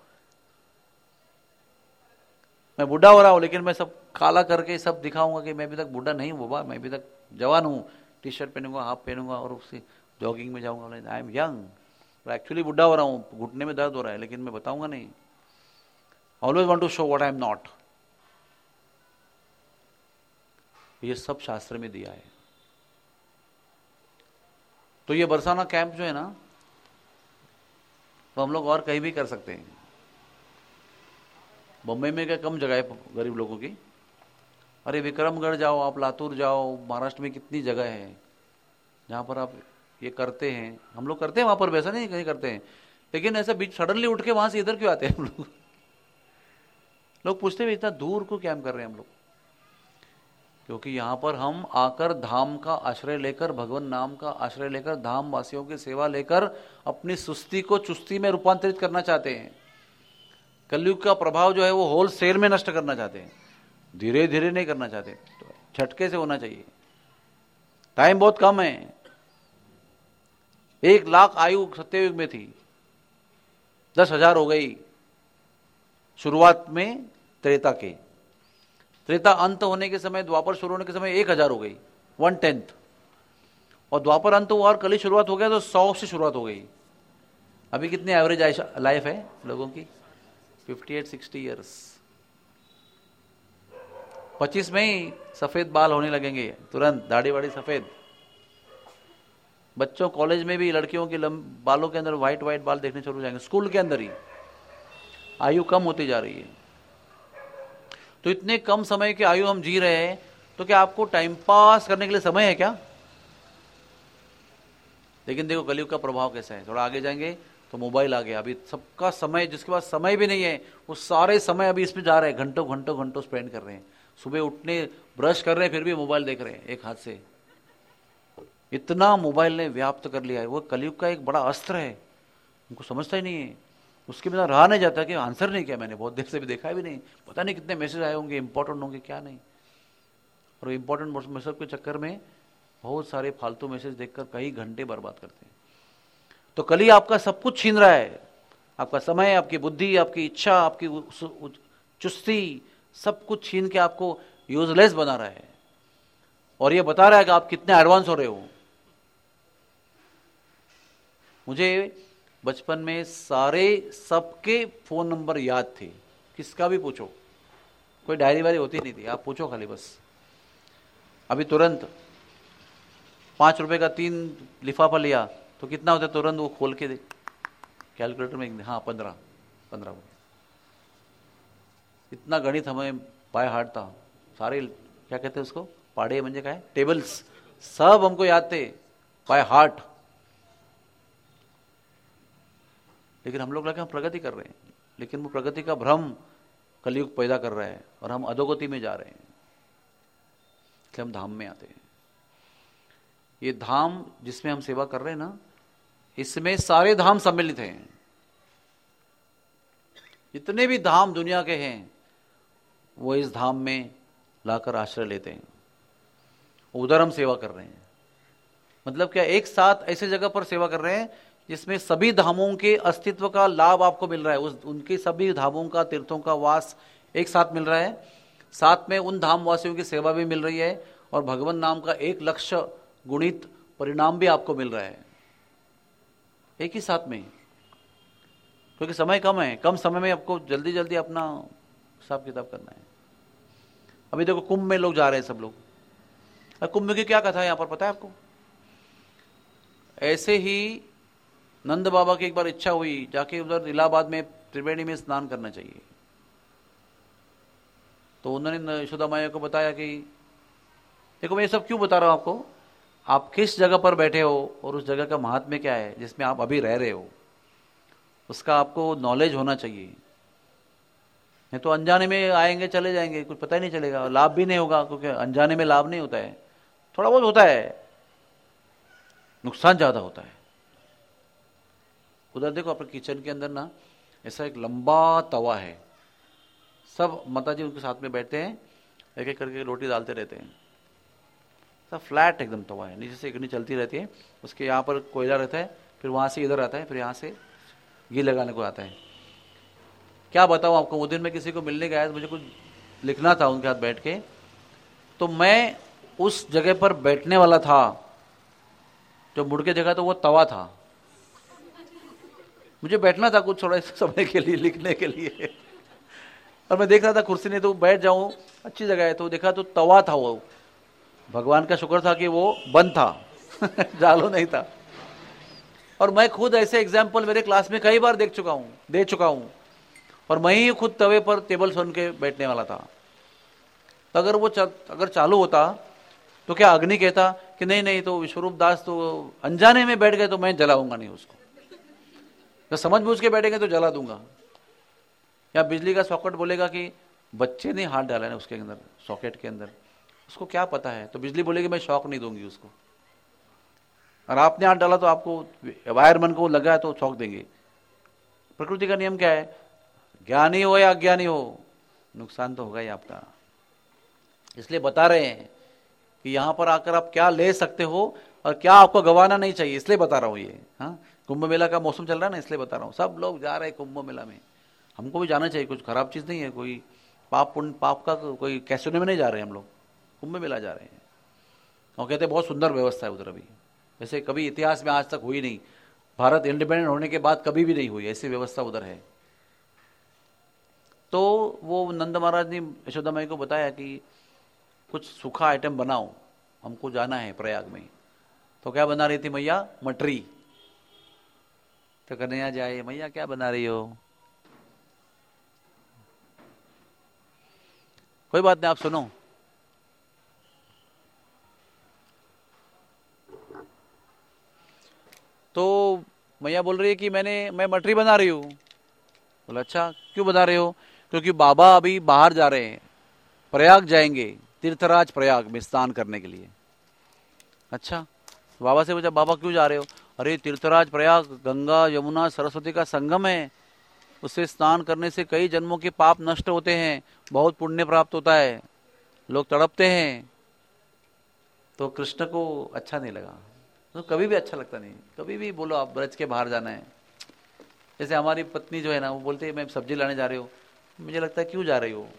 मैं बूढ़ा हो रहा हूं लेकिन मैं सब काला करके सब दिखाऊंगा कि मैं अभी तक बूढ़ा नहीं हूं, बाबा मैं अभी तक जवान हूं, टी शर्ट पहनूंगा, हाफ पहनूंगा और उससे जॉगिंग में जाऊंगा, आई एम यंग। एक्चुअली बूढ़ा हो रहा हूं, घुटने में दर्द हो रहा है, लेकिन मैं बताऊंगा नहीं। Always want to show what I am not. ये सब शास्त्र में दिया है। तो ये बरसाना कैंप जो है ना, तो हम लोग और कहीं भी कर सकते हैं। बम्बई में क्या कम जगह है गरीब लोगों की? अरे विक्रमगढ़ जाओ, आप लातूर जाओ, महाराष्ट्र में कितनी जगह है जहां पर आप ये करते हैं। हम लोग करते हैं वहां पर, वैसा नहीं कहीं करते हैं, लेकिन ऐसा बीच सडनली उठ के वहां से इधर क्यों आते हैं हम लोग? लोग पूछते हैं इतना दूर को कैंप कर रहे हैं हम लोग, क्योंकि यहां पर हम आकर धाम का आश्रय लेकर, भगवान नाम का आश्रय लेकर, धाम वासियों की सेवा लेकर अपनी सुस्ती को चुस्ती में रूपांतरित करना चाहते हैं। कलयुग का प्रभाव जो है वो होल सेल में नष्ट करना चाहते हैं, धीरे धीरे नहीं करना चाहते, तो झटके से होना चाहिए। टाइम बहुत कम है। 1 लाख आयु सत्ययुग में थी, 10,000 हो गई शुरुआत में त्रेता के। त्रेता अंत होने के समय, द्वापर शुरू होने के समय 1000 हो गई, 1/10। और द्वापर अंत हुआ और कली शुरुआत हो गया तो 100 से शुरुआत हो गई। अभी कितनी एवरेज लाइफ है लोगों की? 58-60 ईयर्स। 25 में ही सफेद बाल होने लगेंगे, तुरंत दाढ़ी वाड़ी सफेद। बच्चों कॉलेज में भी लड़कियों के बालों के अंदर व्हाइट व्हाइट बाल देखने शुरू हो जाएंगे, स्कूल के अंदर ही। आयु कम होती जा रही है। तो इतने कम समय की आयु हम जी रहे हैं, तो क्या आपको टाइम पास करने के लिए समय है क्या? लेकिन देखो कलयुग का प्रभाव कैसा है। थोड़ा आगे जाएंगे तो मोबाइल आ गया। अभी सबका समय, जिसके पास समय भी नहीं है वो सारे समय अभी इसमें जा रहे हैं, घंटों घंटों घंटों स्पेंड कर रहे हैं। सुबह उठने ब्रश कर रहे हैं फिर भी मोबाइल देख रहे हैं एक हाथ से। इतना मोबाइल ने व्याप्त कर लिया है। वो कलयुग का एक बड़ा अस्त्र है, उनको समझता ही नहीं है। उसके बिना रहा नहीं जाता कि आंसर नहीं किया मैंने, बहुत देर से भी देखा भी नहीं, पता नहीं कितने मैसेज आए होंगे, इंपॉर्टेंट होंगे क्या नहीं। और इंपॉर्टेंट मैसेज के चक्कर में बहुत सारे फालतू मैसेज देखकर कई घंटे बर्बाद करते हैं। तो कली आपका सब कुछ छीन रहा है, आपका समय, आपकी बुद्धि, आपकी इच्छा, आपकी चुस्ती, सब कुछ छीन के आपको यूजलेस बना रहा है। और ये बता रहा है कि आप कितने एडवांस हो रहे हो। मुझे बचपन में सारे सबके फ़ोन नंबर याद थे, किसका भी पूछो, कोई डायरी वारी होती नहीं थी, आप पूछो खाली बस। अभी तुरंत 5 रुपए का 3 लिफाफा लिया तो कितना होता है, तुरंत वो खोल के कैलकुलेटर में, हाँ 15 इतना गणित हमें बाय हार्ट था। सारे क्या कहते हैं उसको, पाड़े म्हणजे काय, टेबल्स सब हमको याद थे बाय हार्ट। लेकिन हम लोग लगे हम प्रगति कर रहे हैं, लेकिन वो प्रगति का भ्रम कलयुग पैदा कर रहा है और हम अधोगति में जा रहे हैं। इसलिए हम धाम में आते हैं। ये धाम जिसमें हम सेवा कर रहे हैं ना, इसमें सारे धाम सम्मिलित हैं। जितने भी धाम दुनिया के हैं वो इस धाम में लाकर आश्रय लेते हैं। उधर हम सेवा कर रहे हैं, मतलब क्या, एक साथ ऐसे जगह पर सेवा कर रहे हैं जिसमें सभी धामों के अस्तित्व का लाभ आपको मिल रहा है। उनके सभी धामों का, तीर्थों का वास एक साथ मिल रहा है, साथ में उन धाम वासियों की सेवा भी मिल रही है और भगवान नाम का एक लक्ष्य गुणित परिणाम भी आपको मिल रहा है एक ही साथ में। क्योंकि समय कम है, कम समय में आपको जल्दी जल्दी अपना हिसाब किताब करना है। अभी देखो कुंभ में लोग जा रहे हैं सब लोग। कुंभ की क्या कथा है यहां पर पता है आपको? ऐसे ही नंद बाबा की एक बार इच्छा हुई जाके उधर इलाहाबाद में त्रिवेणी में स्नान करना चाहिए। तो उन्होंने यशोदा मैया को बताया कि देखो मैं ये सब क्यों बता रहा हूं आपको, आप किस जगह पर बैठे हो और उस जगह का महात्म्य क्या है जिसमें आप अभी रह रहे हो, उसका आपको नॉलेज होना चाहिए। नहीं तो अनजाने में आएंगे चले जाएंगे, कुछ पता ही नहीं चलेगा, लाभ भी नहीं होगा, क्योंकि अनजाने में लाभ नहीं होता है, थोड़ा बहुत होता है, नुकसान ज्यादा होता है। उधर देखो अपने किचन के अंदर ना ऐसा एक लंबा तवा है, सब माताजी उनके साथ में बैठते हैं, एक एक करके रोटी डालते रहते हैं। सब फ्लैट एकदम तवा है, नीचे से इकनी चलती रहती है, उसके यहाँ पर कोयला रहता है, फिर वहाँ से इधर आता है, फिर यहाँ से घी लगाने को आता है। क्या बताऊँ आपको, वो दिन मैं किसी को मिलने गया, मुझे कुछ लिखना था उनके साथ बैठ के, तो मैं उस जगह पर बैठने वाला था, जो मुड़ के देखा तो वो तवा था। मुझे बैठना था कुछ थोड़ा समय के लिए, लिखने के लिए, और मैं देख रहा था कुर्सी नहीं तो बैठ जाऊं, अच्छी जगह है, तो देखा तो तवा था। वो भगवान का शुक्र था कि वो बंद था जालो नहीं था। और मैं खुद ऐसे एग्जाम्पल मेरे क्लास में कई बार दे चुका हूं, और मैं ही खुद तवे पर टेबल सुन के बैठने वाला था। तो अगर वो अगर चालू होता तो क्या अग्नि कहता कि नहीं नहीं, तो विश्वरूप दास तो अनजाने में बैठ गए तो मैं जलाऊंगा नहीं उसको, तो समझ बूझ के बैठेंगे तो जला दूंगा। या बिजली का सॉकेट बोलेगा कि बच्चे ने हाथ डाला है उसके अंदर, सॉकेट के अंदर, उसको क्या पता है, तो बिजली बोलेगी मैं शॉक नहीं दूंगी उसको। और आपने हाथ डाला तो आपको वायरमैन को लगा है तो शॉक देंगे। प्रकृति का नियम क्या है, ज्ञानी हो या अज्ञानी हो, नुकसान तो होगा ही आपका। इसलिए बता रहे हैं कि यहां पर आकर आप क्या ले सकते हो और क्या आपको गंवाना नहीं चाहिए, इसलिए बता रहा हूं ये। हाँ, कुंभ मेला का मौसम चल रहा है ना, इसलिए बता रहा हूं। सब लोग जा रहे हैं कुंभ मेला में, हमको भी जाना चाहिए, कुछ खराब चीज नहीं है, कोई पाप पुण्य पाप का कोई कैसीनो में नहीं जा रहे हैं हम लोग, कुंभ मेला जा रहे हैं। और कहते हैं बहुत सुंदर व्यवस्था है उधर, अभी वैसे कभी इतिहास में आज तक हुई नहीं, भारत इंडिपेंडेंट होने के बाद कभी भी नहीं हुई ऐसी व्यवस्था उधर है। तो वो नंद महाराज ने यशोदा माई को बताया कि कुछ सूखा आइटम बनाओ, हमको जाना है प्रयाग में। तो क्या बना रही थी मैया, मटरी। तो कन्हैया जाए, मैया क्या बना रही हो? कोई बात नहीं, आप सुनो। तो मैया बोल रही है कि मैं मटरी बना रही हूं। बोला अच्छा, क्यों बना रहे हो? क्योंकि बाबा अभी बाहर जा रहे हैं, प्रयाग जाएंगे, तीर्थराज प्रयाग में स्नान करने के लिए। अच्छा, बाबा से पूछा बाबा क्यों जा रहे हो? अरे तीर्थराज प्रयाग गंगा यमुना सरस्वती का संगम है, उससे स्नान करने से कई जन्मों के पाप नष्ट होते हैं, बहुत पुण्य प्राप्त होता है, लोग तड़पते हैं। तो कृष्ण को अच्छा नहीं लगा, तो कभी भी अच्छा लगता नहीं। कभी भी बोलो आप ब्रज के बाहर जाना है, जैसे हमारी पत्नी जो है ना, वो बोलती है मैं सब्जी लाने जा रही हूँ, मुझे लगता है क्यों जा रही हो,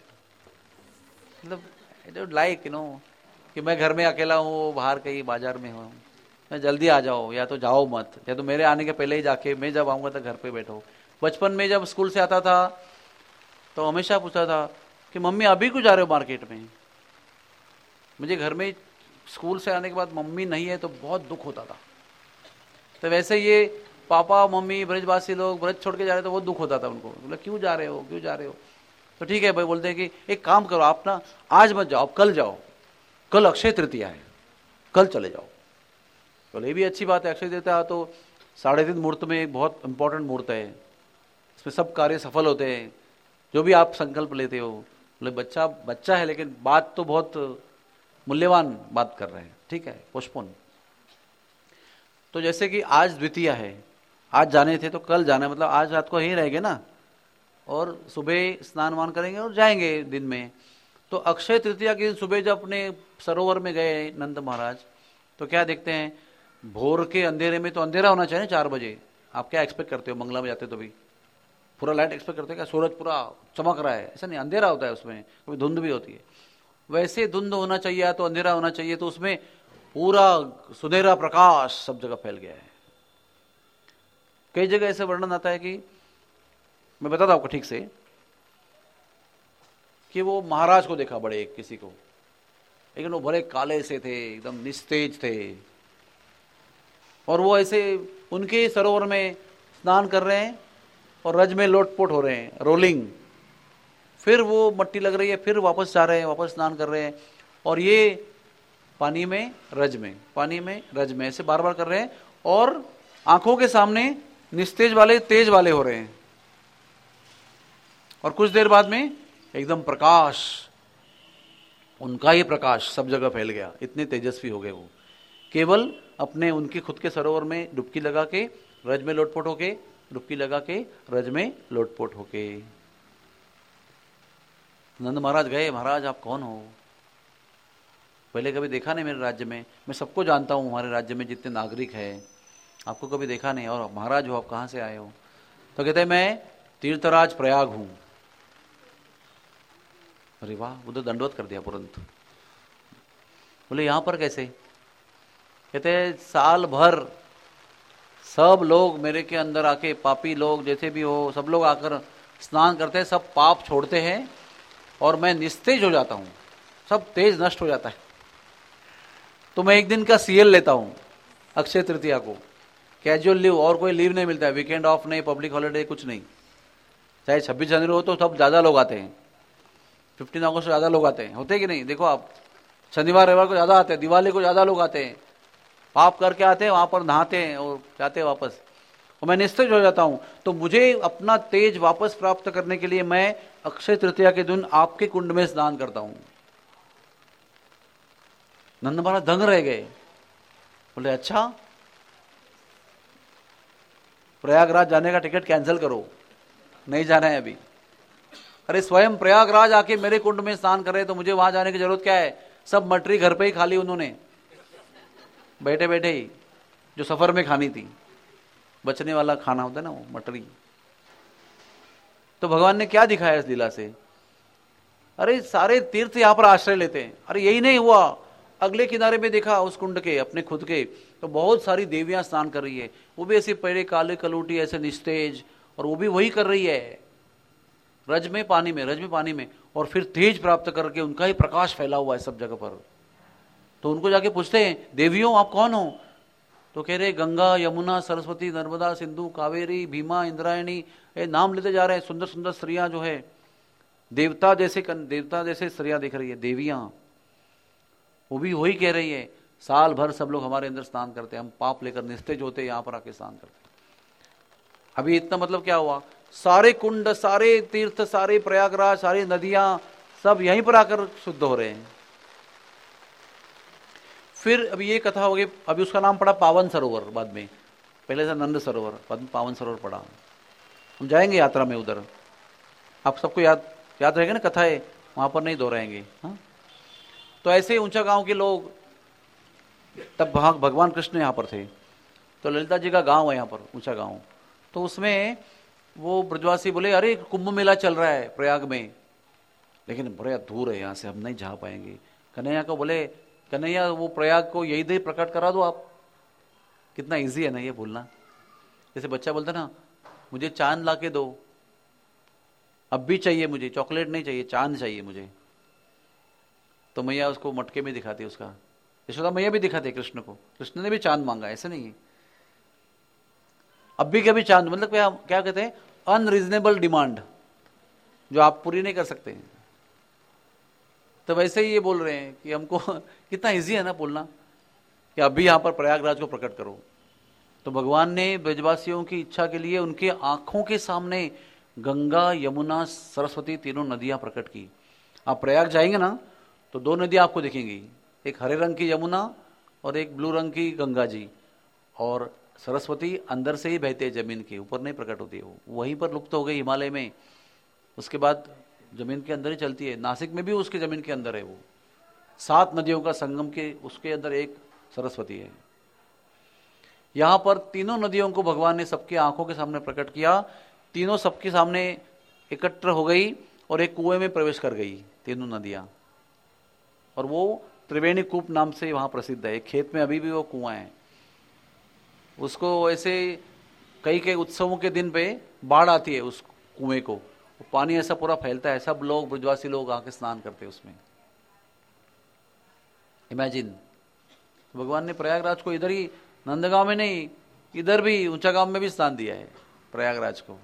मतलब लाइक कि मैं घर में अकेला हूँ, बाहर कहीं बाजार में हूँ, मैं जल्दी आ जाओ, या तो जाओ मत, या तो मेरे आने के पहले ही जाके, मैं जब आऊँगा तो घर पे बैठो। बचपन में जब स्कूल से आता था तो हमेशा पूछता था कि मम्मी अभी क्यों जा रहे हो मार्केट में। मुझे घर में स्कूल से आने के बाद मम्मी नहीं है तो बहुत दुख होता था। तो वैसे ये पापा मम्मी ब्रजवासी लोग ब्रज छोड़ के जा रहे तो बहुत दुख होता था उनको, बोला क्यों जा रहे हो, क्यों जा रहे हो। तो ठीक है भाई, बोलते हैं कि एक काम करो आप ना, आज मत जाओ, कल जाओ, कल अक्षय तृतीया है, कल चले जाओ। तो ये भी अच्छी बात है, अक्षय तृतीया तो 3.5 मुहूर्त में एक बहुत इंपॉर्टेंट मुहूर्त है, इसमें सब कार्य सफल होते हैं, जो भी आप संकल्प लेते हो। बोले बच्चा बच्चा है लेकिन बात तो बहुत मूल्यवान बात कर रहे हैं, ठीक है, पोस्टपोन। तो जैसे कि आज द्वितीया है, आज जाने थे तो कल जाना, मतलब आज रात को यहीं रहेंगे ना, और सुबह स्नान वान करेंगे और जाएंगे दिन में। तो अक्षय तृतीया के दिन सुबह जब अपने सरोवर में गए नंद महाराज, तो क्या देखते हैं, भोर के अंधेरे में तो अंधेरा होना चाहिए ना 4 बजे। आप क्या एक्सपेक्ट करते हो, मंगला में जाते हो तो भी पूरा लाइट एक्सपेक्ट करते हो क्या, सूरज पूरा चमक रहा है, ऐसा नहीं, अंधेरा होता है उसमें, कभी धुंध भी होती है। वैसे धुंध होना चाहिए तो अंधेरा होना चाहिए, तो उसमें पूरा सुनहरा प्रकाश सब जगह फैल गया है। कई जगह ऐसे वर्णन आता है कि, मैं बताता हूं आपको ठीक से, कि वो महाराज को देखा बड़े किसी को, लेकिन वो बड़े काले से थे, एकदम निस्तेज थे, और वो ऐसे उनके सरोवर में स्नान कर रहे हैं और रज में लोटपोट हो रहे हैं, रोलिंग। फिर वो मट्टी लग रही है, फिर वापस जा रहे हैं, वापस स्नान कर रहे हैं, और ये पानी में रज में, पानी में रज में, ऐसे बार बार कर रहे हैं, और आंखों के सामने निस्तेज वाले तेज वाले हो रहे हैं। और कुछ देर बाद में एकदम प्रकाश, उनका ही प्रकाश सब जगह फैल गया, इतने तेजस्वी हो गए वो, केवल अपने उनके खुद के सरोवर में डुबकी लगा के, रज में लोटपोट होके, डुबकी लगा के रज में लोटपोट होके। नंद महाराज गए, महाराज आप कौन हो, पहले कभी देखा नहीं मेरे राज्य में, मैं सबको जानता हूँ हमारे राज्य में जितने नागरिक हैं, आपको कभी देखा नहीं, और महाराज हो आप, कहाँ से आए हो। तो कहते हैं मैं तीर्थराज प्रयाग हूं। अरे वाह, उधर दंडवत कर दिया तुरंत। बोले यहां पर कैसे, कहते हैं साल भर सब लोग मेरे के अंदर आके, पापी लोग जैसे भी हो, सब लोग आकर स्नान करते हैं, सब पाप छोड़ते हैं, और मैं निस्तेज हो जाता हूं, सब तेज नष्ट हो जाता है। तो मैं एक दिन का सीएल लेता हूं अक्षय तृतीया को, कैजुअल लीव, और कोई लीव नहीं मिलता है, वीकेंड ऑफ नहीं, पब्लिक हॉलिडे कुछ नहीं। चाहे 26 जनवरी हो तो सब ज्यादा लोग आते हैं, 15 अगस्त को ज्यादा लोग आते हैं, होते कि नहीं, देखो आप, शनिवार रविवार को ज्यादा आते हैं, दिवाली को ज्यादा लोग आते हैं, पाप करके आते हैं, वहां पर नहाते हैं और जाते हैं वापस, और मैं निस्तेज हो जाता हूं। तो मुझे अपना तेज वापस प्राप्त करने के लिए मैं अक्षय तृतीया के दिन आपके कुंड में स्नान करता हूं। नंद महाराज दंग रह गए, बोले अच्छा, प्रयागराज जाने का टिकट कैंसिल करो, नहीं जाना है अभी। अरे स्वयं प्रयागराज आके मेरे कुंड में स्नान कर रहे तो मुझे वहां जाने की जरूरत क्या है, सब मटरी घर पे ही खा ली उन्होंने, बैठे बैठे ही, जो सफर में खानी थी, बचने वाला खाना होता है ना वो मटरी। तो भगवान ने क्या दिखाया इस लीला से, अरे सारे तीर्थ यहां पर आश्रय लेते हैं। अरे यही नहीं हुआ, अगले किनारे में देखा उस कुंड के अपने खुद के, तो बहुत सारी देवियां स्नान कर रही है, वो भी ऐसे पैरे काले कलूटी ऐसे निस्तेज, और वो भी वही कर रही है, रज में पानी में, रज में पानी में, और फिर तेज प्राप्त करके उनका ही प्रकाश फैला हुआ है सब जगह पर। तो उनको जाके पूछते हैं, देवियों आप कौन हो, तो कह रहे गंगा यमुना सरस्वती नर्मदा सिंधु कावेरी भीमा इंद्रायणी, ये नाम लेते जा रहे हैं, सुंदर सुंदर स्त्रियां जो है, देवता जैसे स्त्रियां दिख रही है, देवियां, वो भी वही कह रही है, साल भर सब लोग हमारे अंदर स्नान करते हैं, हम पाप लेकर निस्तेज होते हैं, यहां पर आके स्नान करते हैं। अभी इतना मतलब क्या हुआ, सारे कुंड, सारे तीर्थ, सारे प्रयागराज, सारी नदियां सब यहीं पर आकर शुद्ध हो रहे हैं। फिर अभी ये कथा हो गई, अभी उसका नाम पड़ा पावन सरोवर, बाद में पहले था नंद सरोवर, बाद में पावन सरोवर पड़ा। हम जाएंगे यात्रा में उधर, आप सबको याद रहेगा ना कथा है, वहां पर नहीं दोहराएंगे। हाँ, तो ऐसे ऊंचा गांव के लोग, तब भगवान कृष्ण यहाँ पर थे, तो ललिता जी का गांव है यहाँ पर, ऊंचा गांव, तो उसमें वो ब्रजवासी बोले अरे कुंभ मेला चल रहा है प्रयाग में, लेकिन बड़ा दूर है यहाँ से, हम नहीं जा पाएंगे। कन्हैया को बोले, कन्हैया वो प्रयाग को यही दे प्रकट करा दो आप, कितना इजी है ना ये भूलना। जैसे बच्चा बोलता ना मुझे चांद ला के दो, अब भी चाहिए मुझे, चॉकलेट नहीं चाहिए, चांद चाहिए मुझे, तो मैया उसको मटके में दिखाती है उसका। यशोदा मैया भी दिखाती है कृष्ण को, कृष्ण ने भी चांद मांगा, ऐसे नहीं है। अब भी कभी चांद, मतलब क्या क्या कहते हैं, अनरीजनेबल डिमांड जो आप पूरी नहीं कर सकते। तो वैसे ही ये बोल रहे हैं कि हमको कितना इजी है ना बोलना कि अभी यहां पर प्रयागराज को प्रकट करो। तो भगवान ने ब्रजवासियों की इच्छा के लिए उनके आंखों के सामने गंगा, यमुना, सरस्वती तीनों नदियां प्रकट की। आप प्रयाग जाएंगे ना तो दो नदियां आपको दिखेंगी, एक हरे रंग की यमुना और एक ब्लू रंग की गंगा जी। और सरस्वती अंदर से ही बहती है, जमीन के ऊपर नहीं प्रकट होती है, वो वहीं पर लुप्त हो गई हिमालय में, उसके बाद जमीन के अंदर ही चलती है। नासिक में भी उसके जमीन के अंदर है वो, 7 नदियों का संगम के उसके अंदर एक सरस्वती है। यहां पर तीनों नदियों को भगवान ने सबके आंखों के सामने प्रकट किया, तीनों सबके सामने एकत्र हो गई और एक कुएं में प्रवेश कर गई तीनों नदियां। और वो त्रिवेणी कूप नाम से वहां प्रसिद्ध है, एक खेत में अभी भी वो कुआं है। उसको ऐसे कई कई उत्सवों के दिन पे बाढ़ आती है उस कुएं को, पानी ऐसा पूरा फैलता है, सब लोग ब्रजवासी लोग आके स्नान करते हैं उसमें। इमेजिन, भगवान ने प्रयागराज को इधर ही नंदगांव में नहीं, इधर भी ऊंचा गांव में भी स्थान दिया है प्रयागराज को।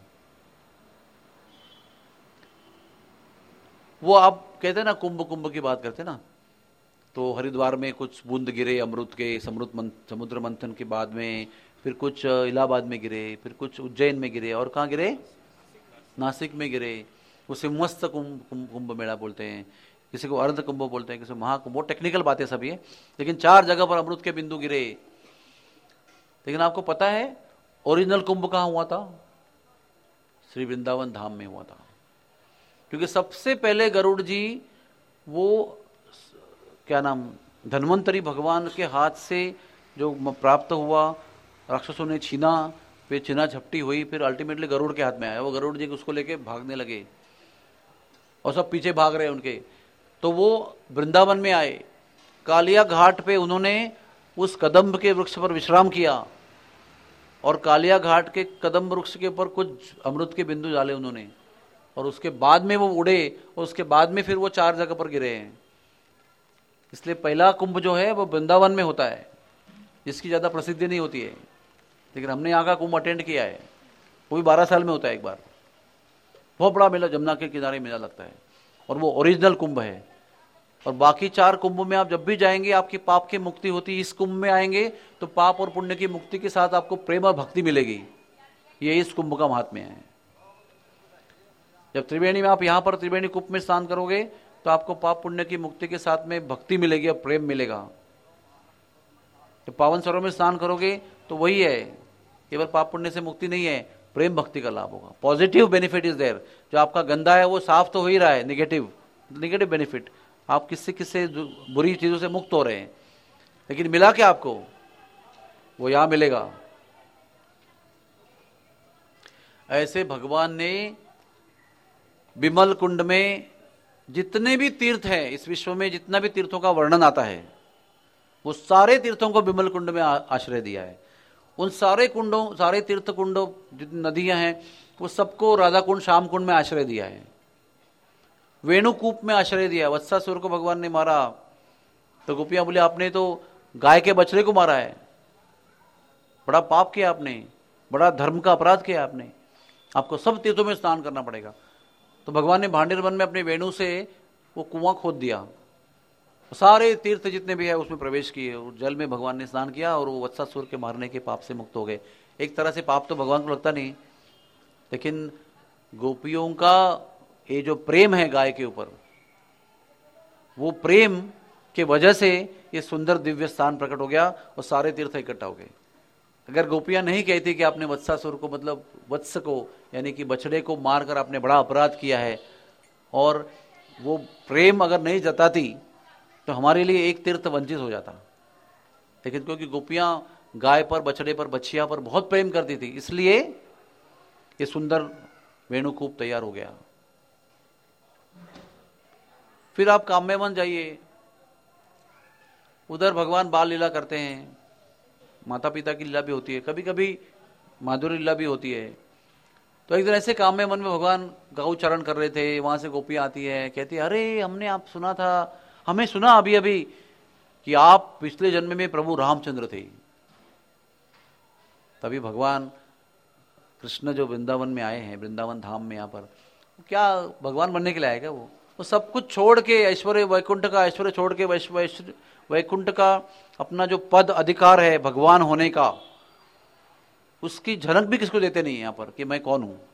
वो आप कहते हैं ना कुंभ कुंभ की बात करते हैं ना, तो हरिद्वार में कुछ बूंद गिरे अमृत के, समुद्र मंथन के बाद में, फिर कुछ इलाहाबाद में गिरे, फिर कुछ उज्जैन में गिरे, और कहाँ गिरे, नासिक में गिरे। उसे मस्त कुंभ मेला बोलते हैं, किसी को अर्ध कुंभ बोलते हैं, किसी को महाकुंभ, वो टेक्निकल बातें सब ये, लेकिन 4 जगह पर अमृत के बिंदु गिरे। लेकिन आपको पता है ओरिजिनल कुंभ कहाँ हुआ था? श्री वृंदावन धाम में हुआ था, क्योंकि सबसे पहले गरुड़ जी वो क्या नाम, धन्वंतरी भगवान के हाथ से जो प्राप्त हुआ, राक्षसों ने छीना, फिर छीना झपटी हुई, फिर अल्टीमेटली गरुड़ के हाथ में आया। वो गरुड़ जी उसको लेके भागने लगे और सब पीछे भाग रहे उनके, तो वो वृंदावन में आए। कालिया घाट पे उन्होंने उस कदम्ब के वृक्ष पर विश्राम किया, और कालिया घाट के कदम्ब वृक्ष के ऊपर कुछ अमृत के बिंदु डाले उन्होंने, और उसके बाद में वो उड़े, और उसके बाद में फिर वो 4 जगह पर गिरे हैं। इसलिए पहला कुंभ जो है वो वृंदावन में होता है, जिसकी ज्यादा प्रसिद्धि नहीं होती है, लेकिन हमने यहाँ का कुंभ अटेंड किया है, वो भी 12 साल में होता है एक बार। बहुत बड़ा मेला, जमुना के किनारे मेला लगता है, और वो ओरिजिनल कुंभ है। और बाकी 4 कुंभ में आप जब भी जाएंगे आपकी पाप की मुक्ति होती है। इस कुंभ में आएंगे तो पाप और पुण्य की मुक्ति के साथ आपको प्रेम और भक्ति मिलेगी, ये इस कुंभ का महात्म्य है। जब त्रिवेणी में आप यहाँ पर त्रिवेणी कूप में स्नान करोगे तो आपको पाप पुण्य की मुक्ति के साथ में भक्ति मिलेगी और प्रेम मिलेगा। जब पावन सरोवर में स्नान करोगे तो वही है, केवल पाप पुण्य से मुक्ति नहीं है, प्रेम भक्ति का लाभ होगा। Positive benefit is there. जो आपका गंदा है वो साफ तो हो ही रहा है, नेगेटिव बेनिफिट, आप किससे बुरी चीजों से मुक्त हो रहे हैं, लेकिन मिला क्या आपको, वो यहां मिलेगा। ऐसे भगवान ने विमल कुंड में जितने भी तीर्थ हैं इस विश्व में, जितना भी तीर्थों का वर्णन आता है, वो सारे तीर्थों को विमल कुंड में आश्रय दिया है। उन सारे कुंडों, सारे तीर्थ कुंडों, जितनी नदियां हैं, वो सबको राधा कुंड, श्याम कुंड में आश्रय दिया है। वेणुकूप में आश्रय दिया। वत्सासुर को भगवान ने मारा तो गोपियां बोले आपने तो गाय के बछड़े को मारा है, बड़ा पाप किया आपने, बड़ा धर्म का अपराध किया आपने, आपको सब तीर्थों में स्नान करना पड़ेगा। तो भगवान ने भांडेर वन में अपने वेणु से वो कुआं खोद दिया, सारे तीर्थ जितने भी है उसमें प्रवेश किए, और जल में भगवान ने स्नान किया, और वो वत्सासुर के मारने के पाप से मुक्त हो गए। एक तरह से पाप तो भगवान को लगता नहीं, लेकिन गोपियों का ये जो प्रेम है गाय के ऊपर, वो प्रेम के वजह से ये सुंदर दिव्य स्थान प्रकट हो गया और सारे तीर्थ इकट्ठा हो गए। अगर गोपियां नहीं कहती कि आपने वत्सासुर को, मतलब वत्स को यानी कि बछड़े को मारकर आपने बड़ा अपराध किया है, और वो प्रेम अगर नहीं जताती तो हमारे लिए एक तीर्थ वंचित हो जाता। लेकिन क्योंकि गोपियां गाय पर, बछड़े पर, बछिया पर बहुत प्रेम करती थी, इसलिए ये सुंदर वेणुकूप तैयार हो गया। फिर आप काम्य वन जाइए, उधर भगवान बाल लीला करते हैं। माता पिता की लीला भी होती है, कभी कभी माधुरी लीला भी होती है। तो एक दिन ऐसे काम में मन में भगवान गौ चरण कर रहे थे, वहां से गोपी आती है, कहती है अरे हमने आप सुना था, हमें सुना अभी अभी कि आप पिछले जन्म में प्रभु रामचंद्र थे। तभी भगवान कृष्ण जो वृंदावन में आए हैं, वृंदावन धाम में, यहाँ पर क्या भगवान बनने के लिए आएगा? वो सब कुछ छोड़ के, ऐश्वर्य वैकुंठ का ऐश्वर्य छोड़ के, वैकुंठ का अपना जो पद अधिकार है भगवान होने का, उसकी झलक भी किसको देते नहीं है यहाँ पर कि मैं कौन हूं।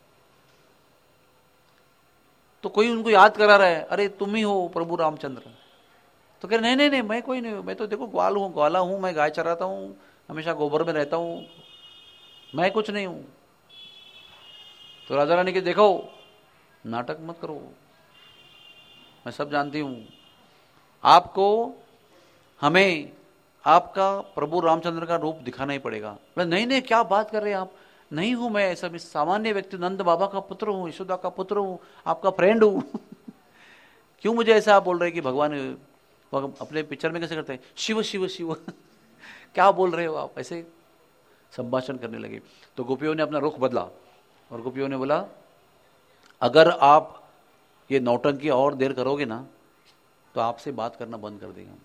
तो कोई उनको याद करा रहा है, अरे तुम ही हो प्रभु रामचंद्र। तो कह रहे नहीं मैं कोई नहीं हूं, मैं तो देखो ग्वाला हूं, मैं गाय चराता हूं, हमेशा गोबर में रहता हूं, मैं कुछ नहीं हूं। तो राजा रानी के देखो नाटक मत करो, मैं सब जानती हूं, आपको हमें आपका प्रभु रामचंद्र का रूप दिखाना ही पड़ेगा। नहीं क्या बात कर रहे हैं आप, नहीं हूं मैं ऐसा, सामान्य व्यक्ति, नंद बाबा का पुत्र हूं, यशोदा का पुत्र हूं, आपका फ्रेंड हूं। क्यों मुझे ऐसा आप बोल रहे हैं कि भगवान अपने पिक्चर में कैसे करते हैं, शिव शिव शिव। क्या बोल रहे हो आप, ऐसे संभाषण करने लगे। तो गोपियों ने अपना रुख बदला और गोपियों ने बोला अगर आप ये नौटंकी और देर करोगे ना तो आपसे बात करना बंद कर देंगे।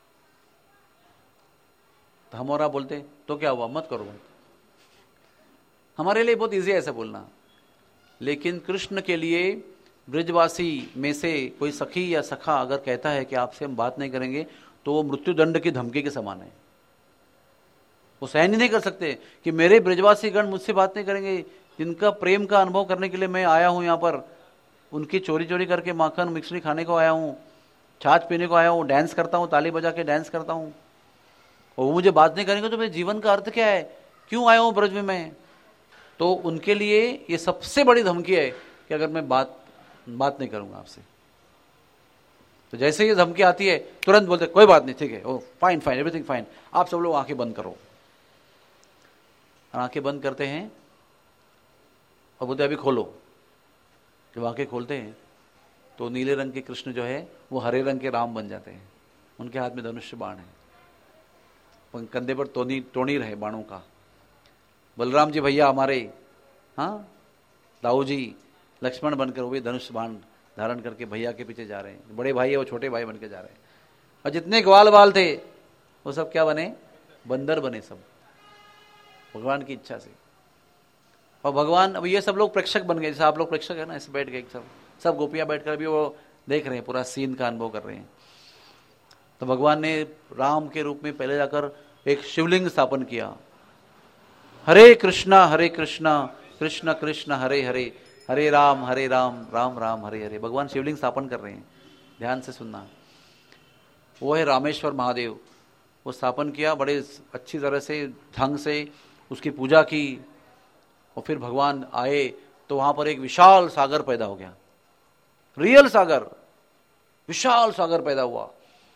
तो हम और आप बोलते तो क्या हुआ, मत करो। हमारे लिए बहुत इजी है ऐसा बोलना, लेकिन कृष्ण के लिए ब्रजवासी में से कोई सखी या सखा अगर कहता है कि आपसे हम बात नहीं करेंगे तो वो मृत्युदंड की धमकी के समान है। वो सहन ही नहीं कर सकते कि मेरे ब्रजवासी गण मुझसे बात नहीं करेंगे, जिनका प्रेम का अनुभव करने के लिए मैं आया हूं यहाँ पर, उनकी चोरी चोरी करके माखन मिक्सरी खाने को आया हूँ, छाछ पीने को आया हूँ, डांस करता हूँ, ताली बजा के डांस करता हूँ, और वो मुझे बात नहीं करेंगे तो मेरे जीवन का अर्थ क्या है, क्यों आया हूँ ब्रज में मैं। तो उनके लिए ये सबसे बड़ी धमकी है कि अगर मैं बात नहीं करूंगा आपसे। तो जैसे ये धमकी आती है तुरंत बोलते कोई बात नहीं, ठीक है, oh fine fine, everything fine, आप सब लोग आंखें बंद करो। आंखें बंद करते हैं और बोलते अभी खोलो। जब आंखें खोलते हैं तो नीले रंग के कृष्ण जो है वो हरे रंग के राम बन जाते हैं। उनके हाथ में धनुष्य बाण है, कंधे पर टोनी रहे बाणों का। बलराम जी भैया हमारे, हाँ, दाऊ जी लक्ष्मण बनकर वो भी धनुष बाण धारण करके भैया के पीछे जा रहे हैं। बड़े भाई है वो छोटे भाई बनकर जा रहे हैं। और जितने ग्वाल बाल थे वो सब क्या बने, बंदर बने सब, भगवान की इच्छा से। और भगवान, अब ये सब लोग प्रेक्षक बन गए, जैसे आप लोग प्रेक्षक है ना, ऐसे बैठ गए सब गोपियां बैठकर भी वो देख रहे हैं, पूरा सीन का अनुभव कर रहे हैं। तो भगवान ने राम के रूप में पहले जाकर एक शिवलिंग स्थापन किया। हरे कृष्णा कृष्ण कृष्ण हरे हरे, हरे राम राम राम हरे हरे। भगवान शिवलिंग स्थापन कर रहे हैं, ध्यान से सुनना। वो है रामेश्वर महादेव, वो स्थापन किया बड़े अच्छी तरह से, ढंग से उसकी पूजा की। और फिर भगवान आए तो वहां पर एक विशाल सागर पैदा हो गया, रियल सागर, विशाल सागर पैदा हुआ।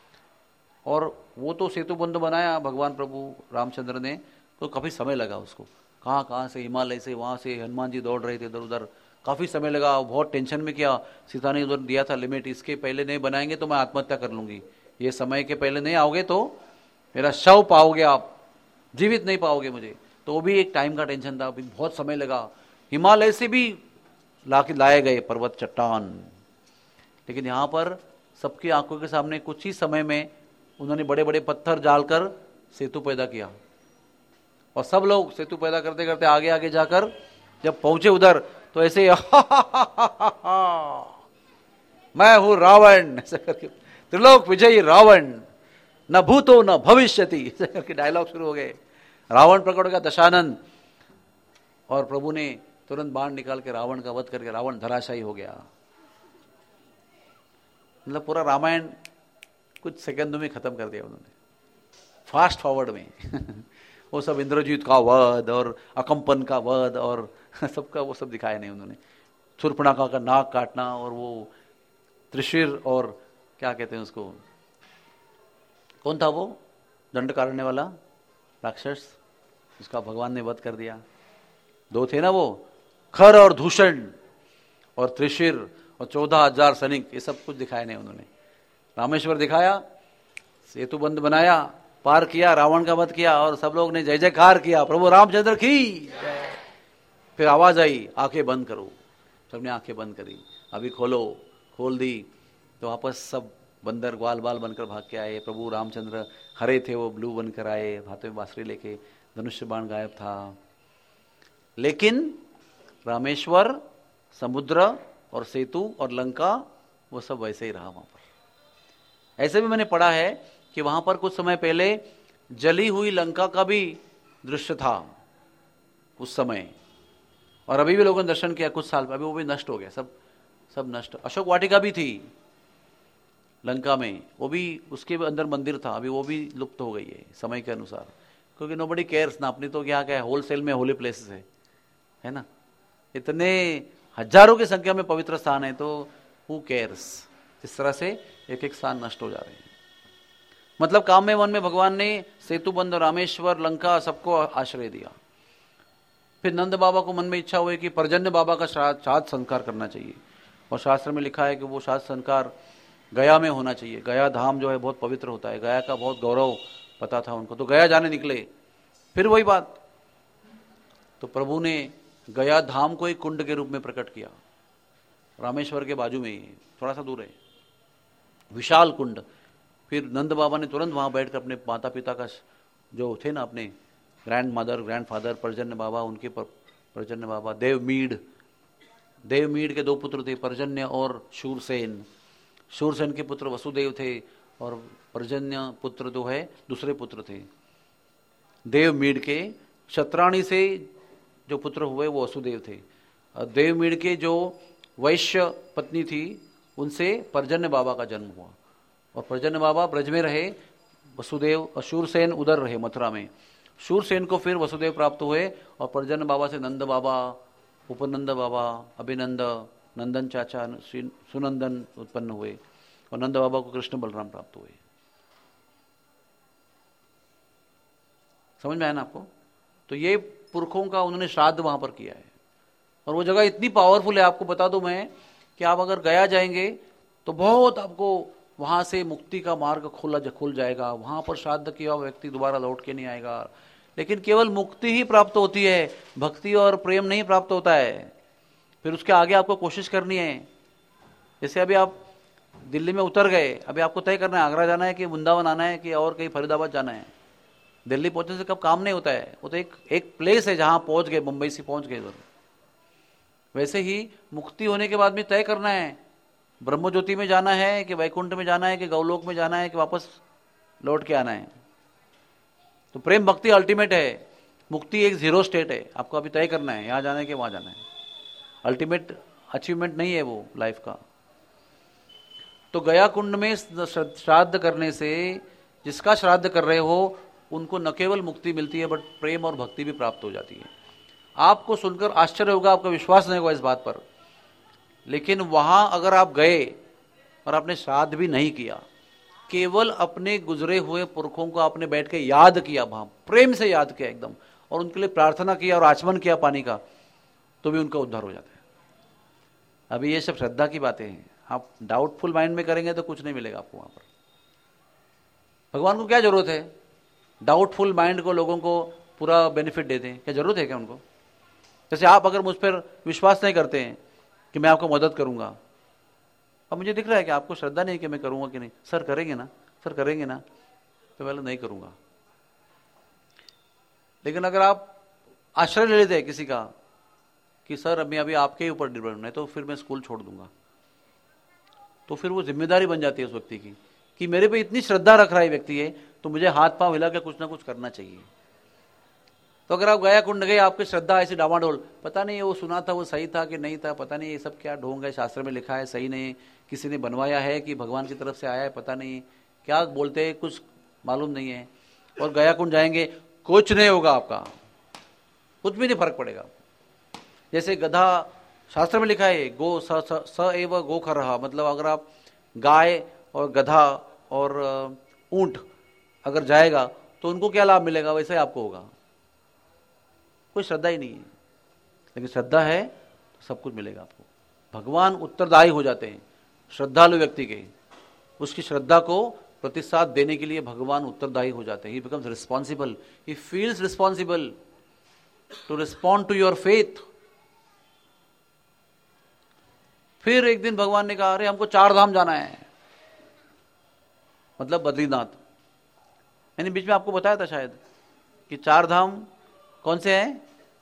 और वो तो सेतु बंध बनाया भगवान प्रभु रामचंद्र ने, तो काफी समय लगा उसको, कहाँ से, हिमालय से, वहां से हनुमान जी दौड़ रहे थे इधर उधर, काफी समय लगा। बहुत टेंशन में किया, सीता ने उधर दिया था लिमिट, इसके पहले नहीं बनाएंगे तो मैं आत्महत्या कर लूंगी, ये समय के पहले नहीं आओगे तो मेरा शव पाओगे आप, जीवित नहीं पाओगे मुझे। तो वो भी एक टाइम का टेंशन था, बहुत समय लगा। हिमालय से भी लाए गए पर्वत चट्टान, लेकिन यहाँ पर सबकी आंखों के सामने कुछ ही समय में उन्होंने बड़े बड़े पत्थर डालकर सेतु पैदा किया। और सब लोग सेतु पैदा करते करते आगे आगे जाकर जब पहुंचे उधर तो ऐसे मैं हूं रावण, ऐसा करके त्रिलोक विजयी रावण, न भूतो न भविष्यति, ऐसा करके डायलॉग शुरू हो गए। रावण प्रकट हो गया दशानन, और प्रभु ने तुरंत बाण निकाल के रावण का वध करके रावण धराशायी हो गया। मतलब पूरा रामायण कुछ सेकंडों में खत्म कर दिया उन्होंने, फास्ट फॉरवर्ड में। वो सब इंद्रजीत का वध और अकंपन का वध और सबका वो सब दिखाया नहीं उन्होंने। शूर्पणखा का नाक काटना, और वो त्रिशिर, और क्या कहते हैं उसको, कौन था वो दंड काटने वाला राक्षस, उसका भगवान ने वध कर दिया। दो थे ना वो, खर और दूषण और त्रिशिर और 14,000 सैनिक, ये सब कुछ दिखाया नहीं उन्होंने। रामेश्वर दिखाया, सेतु बंद बनाया, पार किया, रावण का वध किया और सब लोग ने जय जयकार किया, प्रभु रामचंद्र की। फिर आवाज आई, आंखें बंद करो। सबने आंखें बंद करी, अभी खोलो, खोल दी तो वापस सब बंदर ग्वाल बाल बनकर भाग के आए। प्रभु रामचंद्र हरे थे, वो ब्लू बनकर आए, हाथों में बांसुरी लेके, धनुष्य बाण गायब था। लेकिन रामेश्वर, समुद्र और सेतु और लंका वो सब वैसे ही रहा वहां पर। ऐसे भी मैंने पढ़ा है कि वहां पर कुछ समय पहले जली हुई लंका का भी दृश्य था उस समय, और अभी भी लोगों ने दर्शन किया कुछ साल, अभी वो भी नष्ट हो गया, सब नष्ट। अशोक वाटिका भी थी लंका में, वो भी, उसके अंदर मंदिर था, अभी वो भी लुप्त हो गई है समय के अनुसार, क्योंकि नोबडी केयर्स ना। अपनी तो क्या है, होलसेल में होली प्लेसेस है ना, इतने हजारों की संख्या में पवित्र स्थान है, तो हु केयर्स। इस तरह से एक एक स्थान नष्ट हो जा रहे हैं। मतलब काम में वन में भगवान ने सेतुबंध, रामेश्वर, लंका सबको आश्रय दिया। फिर नंद बाबा को मन में इच्छा हुई कि पर्जन्य बाबा का श्राद्ध संस्कार करना चाहिए, और शास्त्र में लिखा है कि वो श्राद्ध संस्कार गया में होना चाहिए। गया धाम जो है बहुत पवित्र होता है, गया का बहुत गौरव पता था उनको, तो गया जाने निकले। फिर वही बात, तो प्रभु ने गया धाम को एक कुंड के रूप में प्रकट किया, रामेश्वर के बाजू में ही, थोड़ा सा दूर है, विशाल कुंड। फिर नंद बाबा ने तुरंत वहां बैठकर अपने माता पिता का जो थे ना, अपने ग्रैंड मदर ग्रैंड फादर पर्जन्य बाबा, उनके पर्जन्य बाबा देवमीड के दो पुत्र थे, पर्जन्य और शूरसेन। शूरसेन के पुत्र वसुदेव थे, और पर्जन्य पुत्र जो है दूसरे पुत्र थे देवमीड के। क्षत्राणी से जो पुत्र हुए वो वसुदेव थे। देवमीड के जो वैश्य पत्नी थी, उनसे पर्जन्य बाबा का जन्म हुआ, और पर्जन्य बाबा ब्रज में रहे, वसुदेव और शूरसेन उधर रहे मथुरा में। शूरसेन को फिर वसुदेव प्राप्त हुए, और पर्जन्य बाबा से नंद बाबा, उपनंद बाबा, अभिनंद, नंदन चाचा, सुनंदन उत्पन्न हुए, और नंद बाबा को कृष्ण बलराम प्राप्त हुए। समझ में आया ना आपको? तो ये पुरखों का उन्होंने श्राद्ध वहां पर किया है, और वो जगह इतनी पावरफुल है, आपको बता दूं मैं, कि आप अगर गया जाएंगे तो बहुत आपको वहां से मुक्ति का मार्ग खुल जाएगा। वहां पर श्राद्ध किया हुआ व्यक्ति दोबारा लौट के नहीं आएगा। लेकिन केवल मुक्ति ही प्राप्त होती है, भक्ति और प्रेम नहीं प्राप्त होता है। फिर उसके आगे आपको कोशिश करनी है। जैसे अभी आप दिल्ली में उतर गए, अभी आपको तय करना है आगरा जाना है कि वृंदावन आना है कि और कहीं फरीदाबाद जाना है। दिल्ली पहुंचने से कब काम नहीं होता है, वो तो एक प्लेस है जहां पहुंच गए, मुंबई से पहुंच गए उधर। वैसे ही मुक्ति होने के बाद में तय करना है, ब्रह्म ज्योति में जाना है कि वैकुंठ में जाना है कि गौलोक में जाना है कि वापस लौट के आना है। तो प्रेम भक्ति अल्टीमेट है, मुक्ति एक जीरो स्टेट है, आपको अभी तय करना है, यहां जाना है कि वहां जाना है। अल्टीमेट अचीवमेंट नहीं है वो लाइफ का। तो गया कुंड में श्राद्ध करने से, जिसका श्राद्ध कर रहे हो उनको न केवल मुक्ति मिलती है, बट प्रेम और भक्ति भी प्राप्त हो जाती है। आपको सुनकर आश्चर्य होगा, आपका विश्वास नहीं होगा इस बात पर, लेकिन वहां अगर आप गए और आपने श्राद्ध भी नहीं किया, केवल अपने गुजरे हुए पुरखों को आपने बैठ के याद किया, वहां प्रेम से याद किया एकदम, और उनके लिए प्रार्थना किया और आचमन किया पानी का, तो भी उनका उद्धार हो जाता है। अभी ये सब श्रद्धा की बातें हैं, आप डाउटफुल माइंड में करेंगे तो कुछ नहीं मिलेगा आपको वहां पर। भगवान को क्या जरूरत है डाउटफुल माइंड को, लोगों को पूरा बेनिफिट देते हैं, क्या जरूरत है क्या उनको? जैसे आप अगर मुझ पर विश्वास नहीं करते हैं कि मैं आपको मदद करूंगा, अब मुझे दिख रहा है कि आपको श्रद्धा नहीं कि मैं करूंगा कि नहीं, सर करेंगे ना, सर करेंगे ना, तो पहले नहीं करूंगा। लेकिन अगर आप आश्रय ले लेते हैं किसी का कि सर मैं अभी आपके ही ऊपर निर्भर हूं, नहीं तो फिर मैं स्कूल छोड़ दूंगा, तो फिर वो जिम्मेदारी बन जाती है उस व्यक्ति की कि मेरे पे इतनी श्रद्धा रख रहा है व्यक्ति है, तो मुझे हाथ पांव हिला के कुछ ना कुछ करना चाहिए। तो अगर आप गया कुंड गए, आपकी श्रद्धा ऐसी डावाडोल, पता नहीं वो सुना था वो सही था कि नहीं था, पता नहीं ये सब क्या ढोंग है, शास्त्र में लिखा है सही नहीं, किसी ने बनवाया है कि भगवान की तरफ से आया है, पता नहीं क्या बोलते हैं, कुछ मालूम नहीं है। और गया कुंड जाएंगे, कुछ नहीं होगा, आपका कुछ भी नहीं फर्क पड़ेगा। जैसे गधा, शास्त्र में लिखा है गो स एव गो खर रहा, मतलब अगर आप गाय और गधा और ऊंट अगर जाएगा तो उनको क्या लाभ मिलेगा, वैसे ही आपको होगा। कोई श्रद्धा ही नहीं है, लेकिन श्रद्धा है तो सब कुछ मिलेगा आपको। भगवान उत्तरदायी हो जाते हैं श्रद्धालु व्यक्ति के, उसकी श्रद्धा को प्रतिसाद देने के लिए भगवान उत्तरदायी हो जाते हैं। He becomes responsible, he feels responsible to respond to your faith. फिर एक दिन भगवान ने कहा, अरे हमको 4 धाम जाना है, मतलब बद्रीनाथ। यानी बीच में आपको बताया था शायद कि 4 धाम कौन से हैं?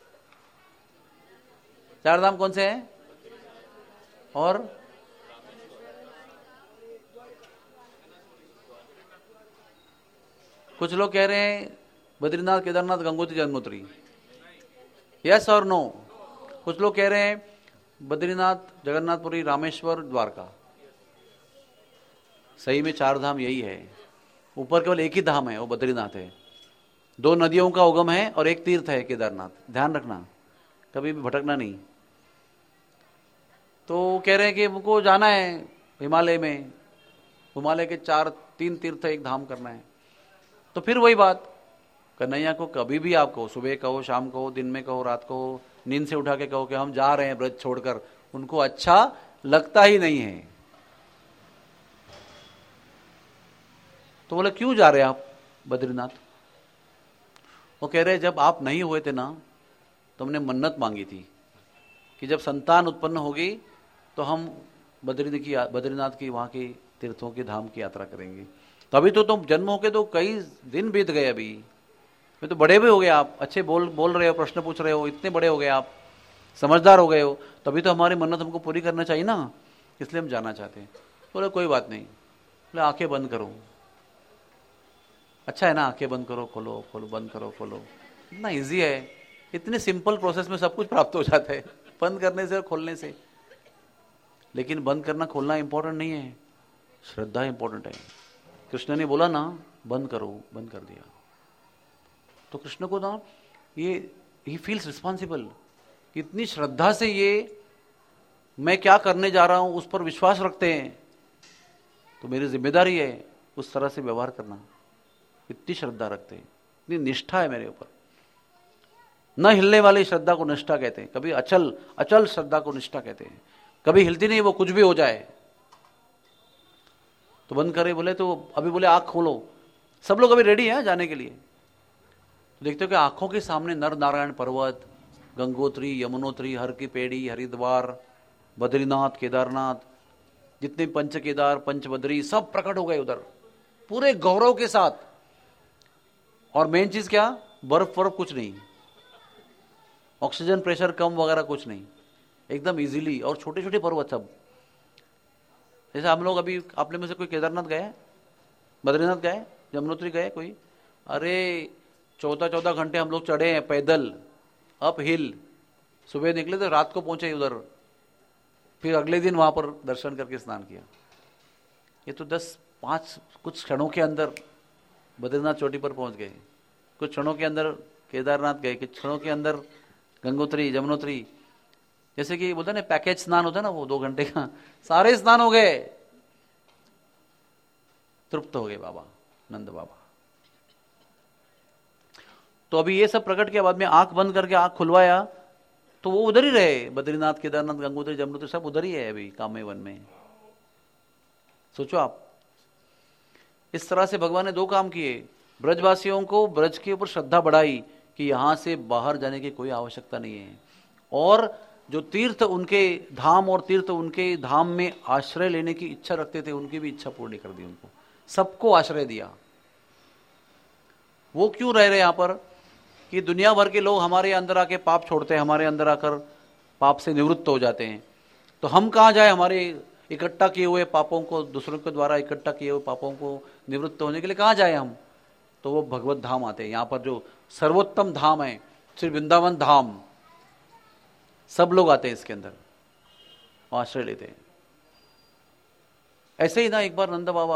4 धाम कौन से हैं? और कुछ लोग कह रहे हैं बद्रीनाथ, केदारनाथ, गंगोत्री, यमुनोत्री। यस और नो? कुछ लोग कह रहे हैं बद्रीनाथ, जगन्नाथपुरी, रामेश्वर, द्वारका। सही में 4 धाम यही है। ऊपर केवल एक ही धाम है, वो बद्रीनाथ है। 2 नदियों का उगम है और एक तीर्थ है केदारनाथ। ध्यान रखना, कभी भी भटकना नहीं। तो कह रहे हैं कि हमको जाना है हिमालय में, हिमालय के 3 तीर्थ एक धाम करना है। तो फिर वही बात, कन्हैया को कभी भी आप कहो, सुबह कहो, शाम कहो, दिन में कहो, रात को नींद से उठा के कहो कि हम जा रहे हैं ब्रज छोड़कर, उनको अच्छा लगता ही नहीं है। तो बोले क्यों जा रहे हैं आप बद्रीनाथ? वो कह रहे जब आप नहीं हुए थे ना, तो हमने मन्नत मांगी थी कि जब संतान उत्पन्न होगी तो हम बद्रीनाथ की वहां की तीर्थों के धाम की यात्रा करेंगे। तो अभी तो तुम जन्म होके तो कई दिन बीत गए, अभी मैं तो बड़े भी हो गए आप, अच्छे बोल रहे हो, प्रश्न पूछ रहे हो, इतने बड़े हो गए आप, समझदार हो गए हो, तभी तो हमारी मन्नत हमको पूरी करना चाहिए ना, इसलिए हम जाना चाहते हैं। बोले कोई बात नहीं। बोले आंखें बंद करो। अच्छा है ना, आंखें बंद करो, खोलो, खोलो, बंद करो, खोलो, इतना इजी है। इतने सिंपल प्रोसेस में सब कुछ प्राप्त हो जाता है, बंद करने से और खोलने से। लेकिन बंद करना खोलना इंपॉर्टेंट नहीं है, श्रद्धा इंपॉर्टेंट है। कृष्ण ने बोला ना बंद करो, बंद कर दिया। तो कृष्ण को ना ये ही फील्स रिस्पॉन्सिबल, इतनी श्रद्धा से ये मैं क्या करने जा रहा हूं उस पर विश्वास रखते हैं, तो मेरी जिम्मेदारी है उस तरह से व्यवहार करना। इतनी श्रद्धा रखते हैं, इतनी निष्ठा है मेरे ऊपर। न हिलने वाली श्रद्धा को निष्ठा कहते हैं, कभी अचल अचल श्रद्धा को निष्ठा कहते हैं। कभी हिलती नहीं, वो कुछ भी हो जाए। तो बंद करे बोले, तो अभी बोले आंख खोलो, सब लोग अभी रेडी हैं जाने के लिए। तो देखते हो कि आंखों के सामने नर नारायण पर्वत, गंगोत्री, यमुनोत्री, हर की पेड़ी, हरिद्वार, बद्रीनाथ, केदारनाथ, जितने पंच केदार, पंच बद्री, सब प्रकट हो गए उधर पूरे गौरव के साथ। और मेन चीज क्या, बर्फ वर्फ कुछ नहीं, ऑक्सीजन प्रेशर कम वगैरह कुछ नहीं, एकदम इजीली। और छोटे छोटे पर्वत सब, जैसे हम लोग अभी, आपने में से कोई केदारनाथ गए, बद्रीनाथ गए, यमुनोत्री गए कोई? अरे 14 घंटे हम लोग चढ़े हैं पैदल अप हिल। सुबह निकले तो रात को पहुंचे उधर, फिर अगले दिन वहां पर दर्शन करके स्नान किया। ये तो 10-5 कुछ क्षणों के अंदर बद्रीनाथ चोटी पर पहुंच गए, कुछ क्षणों के अंदर केदारनाथ गए, कुछ क्षणों के अंदर गंगोत्री, यमुनोत्री। जैसे कि बोलते ना पैकेज स्नान होता है ना, वो 2 घंटे का, सारे स्नान हो गए, तृप्त हो गए बाबा नंद बाबा। तो अभी ये सब प्रकट किया, बाद में आंख बंद करके आंख खुलवाया, तो वो उधर ही रहे। बद्रीनाथ, केदारनाथ, गंगोत्री, यमुनोत्री सब उधर ही है अभी कामे वन में। सोचो आप, इस तरह से भगवान ने 2 काम किए। ब्रजवासियों को ब्रज के ऊपर श्रद्धा बढ़ाई कि यहां से बाहर जाने की कोई आवश्यकता नहीं है, और जो तीर्थ उनके धाम और तीर्थ उनके धाम में आश्रय लेने की इच्छा रखते थे, उनकी भी इच्छा पूर्ण कर दी। उनको सबको आश्रय दिया। वो क्यों रह रहे यहां पर कि दुनिया भर के लोग हमारे अंदर आके पाप छोड़ते हैं, हमारे अंदर आकर पाप से निवृत्त हो जाते हैं, तो हम कहां जाए हमारे इकट्ठा किए हुए पापों को, दूसरों के द्वारा इकट्ठा किए हुए पापों को निवृत्त होने के लिए कहां जाए हम? तो वो भगवत धाम आते हैं। यहां पर जो सर्वोत्तम धाम है श्री वृंदावन धाम, सब लोग आते हैं इसके अंदर, आश्रय लेते हैं। ऐसे ही ना एक बार नंद बाबा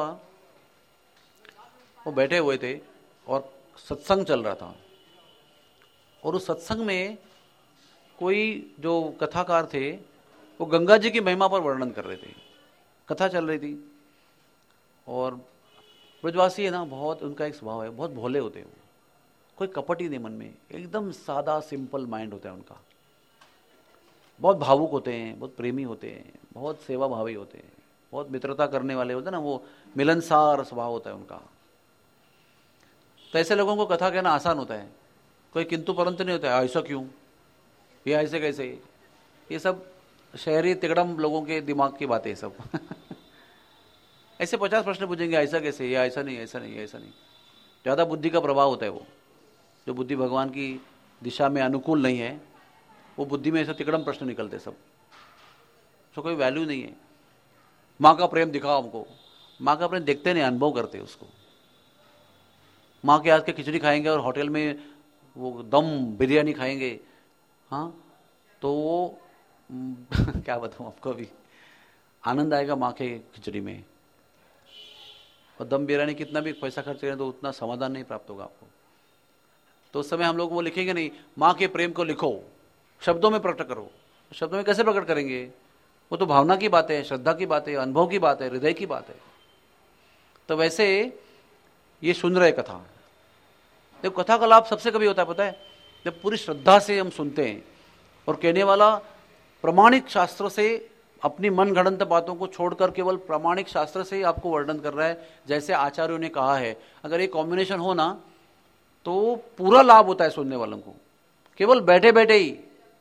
वो बैठे हुए थे और सत्संग चल रहा था, और उस सत्संग में कोई जो कथाकार थे वो गंगा जी की महिमा पर वर्णन कर रहे थे, कथा चल रही थी। और ब्रजवासी है ना, बहुत उनका एक स्वभाव है, बहुत भोले होते हैं, कोई कपट ही नहीं मन में, एकदम सादा सिंपल माइंड होता है उनका। बहुत भावुक होते हैं, बहुत प्रेमी होते हैं, बहुत सेवा भावी होते हैं, बहुत मित्रता करने वाले होते हैं ना, वो मिलनसार स्वभाव होता है उनका। तो ऐसे लोगों को कथा कहना आसान होता है, कोई किंतु परंतु नहीं होता है, ऐसा क्यों, ये ऐसे कैसे, ये सब शहरी तिगड़म लोगों के दिमाग की बातें सब ऐसे 50 प्रश्न पूछेंगे, ऐसा कैसे, ये ऐसा नहीं, ऐसा नहीं, ऐसा नहीं। ज़्यादा बुद्धि का प्रभाव होता है वो, जो बुद्धि भगवान की दिशा में अनुकूल नहीं है, वो बुद्धि में ऐसा तिकड़म प्रश्न निकलते सब, तो कोई वैल्यू नहीं है। माँ का प्रेम दिखाओ हमको, माँ का प्रेम देखते नहीं, अनुभव करते उसको। माँ के हाथ के खिचड़ी खाएंगे और होटल में वो दम बिरयानी खाएंगे, हाँ, तो वो क्या बताऊँ आपको, अभी आनंद आएगा माँ के खिचड़ी में। और दम बिरयानी कितना भी पैसा खर्च करें तो उतना समाधान नहीं प्राप्त होगा आपको। तो उस समय हम लोग वो लिखेंगे नहीं, माँ के प्रेम को लिखो, शब्दों में प्रकट करो। शब्दों में कैसे प्रकट करेंगे, वो तो भावना की बात है, श्रद्धा की बात है, अनुभव की बात है, हृदय की बात है। तो वैसे ये सुन रहे कथा, देखो कथा का लाभ सबसे कभी होता है पता है, जब पूरी श्रद्धा से हम सुनते हैं और कहने वाला प्रमाणिक शास्त्रों से अपनी मन गढ़ंत बातों को छोड़कर केवल प्रामाणिक शास्त्र से आपको वर्णन कर रहा है, जैसे आचार्यों ने कहा है। अगर ये कॉम्बिनेशन हो ना तो पूरा लाभ होता है सुनने वालों को, केवल बैठे बैठे ही।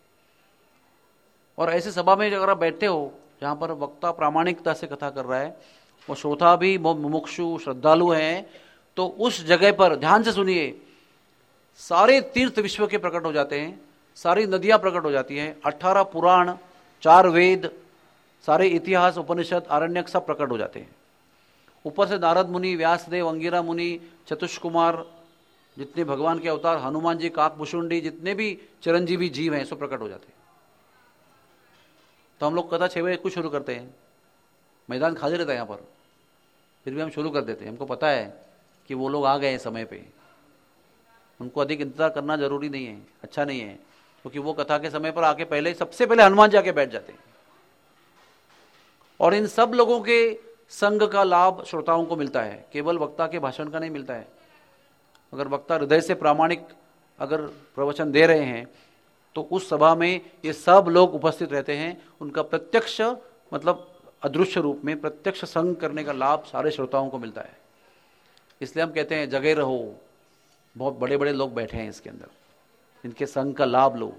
और ऐसे सभा में अगर आप बैठते हो जहां पर वक्ता प्रामाणिकता से कथा कर रहा है, वो श्रोता भी मुमुक्षु श्रद्धालु हैं, तो उस जगह पर ध्यान से सुनिए, सारे तीर्थ विश्व के प्रकट हो जाते हैं, सारी नदियां प्रकट हो जाती हैं, 18 पुराण, 4 वेद, सारे इतिहास, उपनिषद, आरण्यक सब प्रकट हो जाते हैं। ऊपर से नारद मुनि, व्यासदेव, अंगिरा मुनि, चतुष्कुमार, जितने भगवान के अवतार, हनुमान जी, काकभुशुंडी, जितने भी चिरंजीवी जीव हैं सब प्रकट हो जाते हैं। तो हम लोग कथा 6 बजे कुछ शुरू करते हैं, मैदान खाली रहता है यहाँ पर, फिर भी हम शुरू कर देते हैं। हमको पता है कि वो लोग आ गए हैं समय पे, उनको अधिक इंतजार करना जरूरी नहीं है, अच्छा नहीं है, क्योंकि वो कथा के समय पर आके पहले, सबसे पहले हनुमान जी आके बैठ जाते हैं। और इन सब लोगों के संग का लाभ श्रोताओं को मिलता है, केवल वक्ता के भाषण का नहीं मिलता है। अगर वक्ता हृदय से प्रामाणिक अगर प्रवचन दे रहे हैं तो उस सभा में ये सब लोग उपस्थित रहते हैं, उनका प्रत्यक्ष मतलब अदृश्य रूप में प्रत्यक्ष संग करने का लाभ सारे श्रोताओं को मिलता है। इसलिए हम कहते हैं जगे रहो, बहुत बड़े बड़े लोग बैठे हैं इसके अंदर, इनके संग का लाभ लो।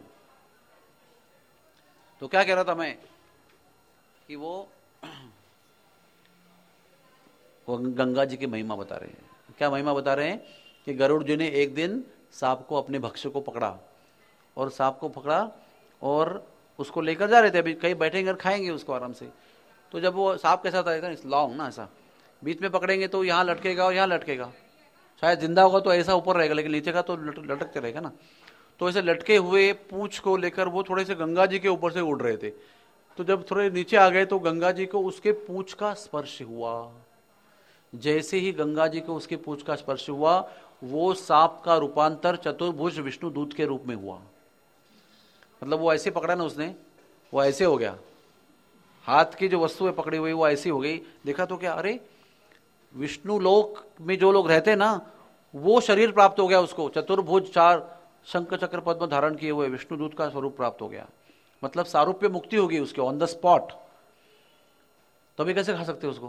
तो क्या कह रहा था मैं कि वो गंगा जी की महिमा बता रहे हैं। क्या महिमा बता रहे हैं कि गरुड़ जी ने एक दिन सांप को, अपने भक्ष्य को पकड़ा, और सांप को पकड़ा और उसको लेकर जा रहे थे, अभी कहीं बैठेंगे और खाएंगे उसको आराम से। तो जब वो सांप के साथ आएगा लॉन्ग ना, ऐसा बीच में पकड़ेंगे तो यहाँ लटकेगा और यहाँ लटकेगा, शायद जिंदा होगा तो ऐसा ऊपर रहेगा, लेकिन नीचे का तो लटकते रहेगा ना। तो ऐसे लटके हुए पूंछ को लेकर वो थोड़े से गंगा जी के ऊपर से उड़ रहे थे। तो जब थोड़े नीचे आ गए तो गंगा जी को उसके पूंछ का स्पर्श हुआ। जैसे ही गंगा जी को उसके पूंछ का स्पर्श हुआ, वो सांप का रूपांतर चतुर्भुज विष्णु दूत के रूप में हुआ। मतलब वो ऐसे पकड़ा ना उसने, वो ऐसे हो गया, हाथ की जो वस्तु है पकड़ी हुई वो ऐसी हो गई। देखा तो क्या, अरे विष्णु लोक में जो लोग रहते ना, वो शरीर प्राप्त हो गया उसको, चतुर्भुज 4 शंख चक्र पद्म धारण किए हुए विष्णु दूत का स्वरूप प्राप्त हो गया। मतलब सारूप्य मुक्ति होगी उसके ऑन द स्पॉट। तो अभी कैसे खा सकते उसको,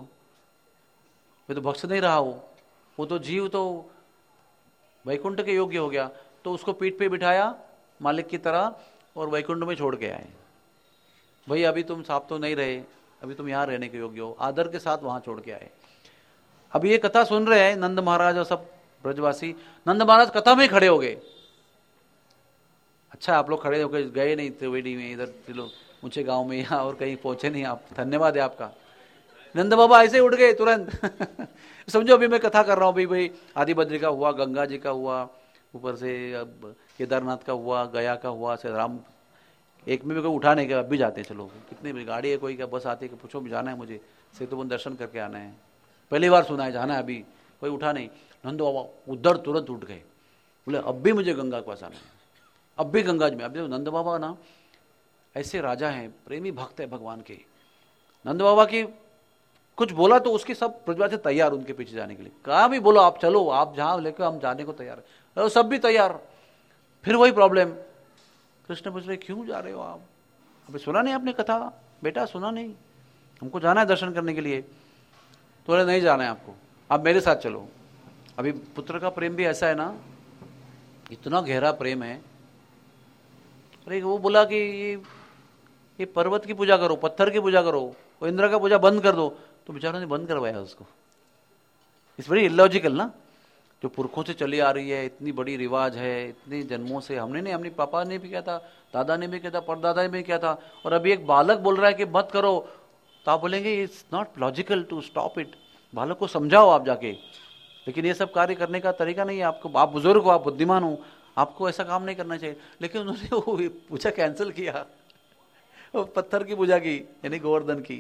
वे तो भक्त नहीं रहा, वो तो जीव तो वैकुंठ के योग्य हो गया। तो उसको पीठ पे बिठाया मालिक की तरह और वैकुंठ में छोड़ के आए। भाई अभी तुम सांप तो नहीं रहे, अभी तुम यहाँ रहने के योग्य हो, आदर के साथ वहां छोड़ के आए। अभी ये कथा सुन रहे हैं नंद महाराज और सब ब्रजवासी। नंद महाराज कथा में खड़े हो गए। अच्छा आप लोग खड़े होकर गए नहीं त्रिवेणी में, इधर लोग ऊंचे गांव में यहाँ और कहीं पहुंचे नहीं आप, धन्यवाद है आपका। नंद बाबा ऐसे उठ गए तुरंत समझो अभी मैं कथा कर रहा हूँ, भाई आदि बद्री का हुआ, गंगा जी का हुआ, ऊपर से अब केदारनाथ का हुआ, गया का हुआ, से राम एक में कोई उठाने के अभी जाते हैं, चलो कितनी गाड़ी है, कोई क्या बस आती है कि पूछो भी जाना है मुझे, सेतुबंध दर्शन करके आना है, पहली बार सुना है, जाना है, अभी कोई उठा नहीं। नंद बाबा उधर तुरंत उठ गए, बोले अब भी मुझे गंगा के पास आना है, अब भी गंगा जी में। अब देखो नंद बाबा ना ऐसे राजा हैं, प्रेमी भक्त है भगवान के। नंद बाबा की कुछ बोला तो उसके सब ब्रजवासी तैयार उनके पीछे जाने के लिए, कहा भी बोलो आप चलो, आप जहां लेकर हम जाने को तैयार है, सब भी तैयार। फिर वही प्रॉब्लम, कृष्ण पूछ रहे क्यों जा रहे हो आप, अभी सुना नहीं आपने कथा बेटा, सुना नहीं, हमको जाना है दर्शन करने के लिए। तो बोले नहीं जाना है आपको, आप मेरे साथ चलो। अभी पुत्र का प्रेम भी ऐसा है ना, इतना गहरा प्रेम है। अरे वो बोला कि ये पर्वत की पूजा करो, पत्थर की पूजा करो, वो इंद्र का पूजा बंद कर दो। तो बेचारों ने बंद करवाया उसको। इट्स वेरी इलॉजिकल ना, जो पुरखों से चली आ रही है, इतनी बड़ी रिवाज है, इतने जन्मों से हमने नहीं, अपने पापा ने भी किया था, दादा ने भी किया था, परदादा ने भी किया था, और अभी एक बालक बोल रहा है कि मत करो, तो आप बोलेंगे it's not logical to stop it. बालक को समझाओ आप जाके। लेकिन ये सब कार्य करने का तरीका नहीं है आपको। आप बुजुर्ग हो, आप बुद्धिमान हो, आपको ऐसा काम नहीं करना चाहिए। लेकिन उन्होंने वो पूजा कैंसिल किया, वो पत्थर की पूजा की, यानी गोवर्धन की।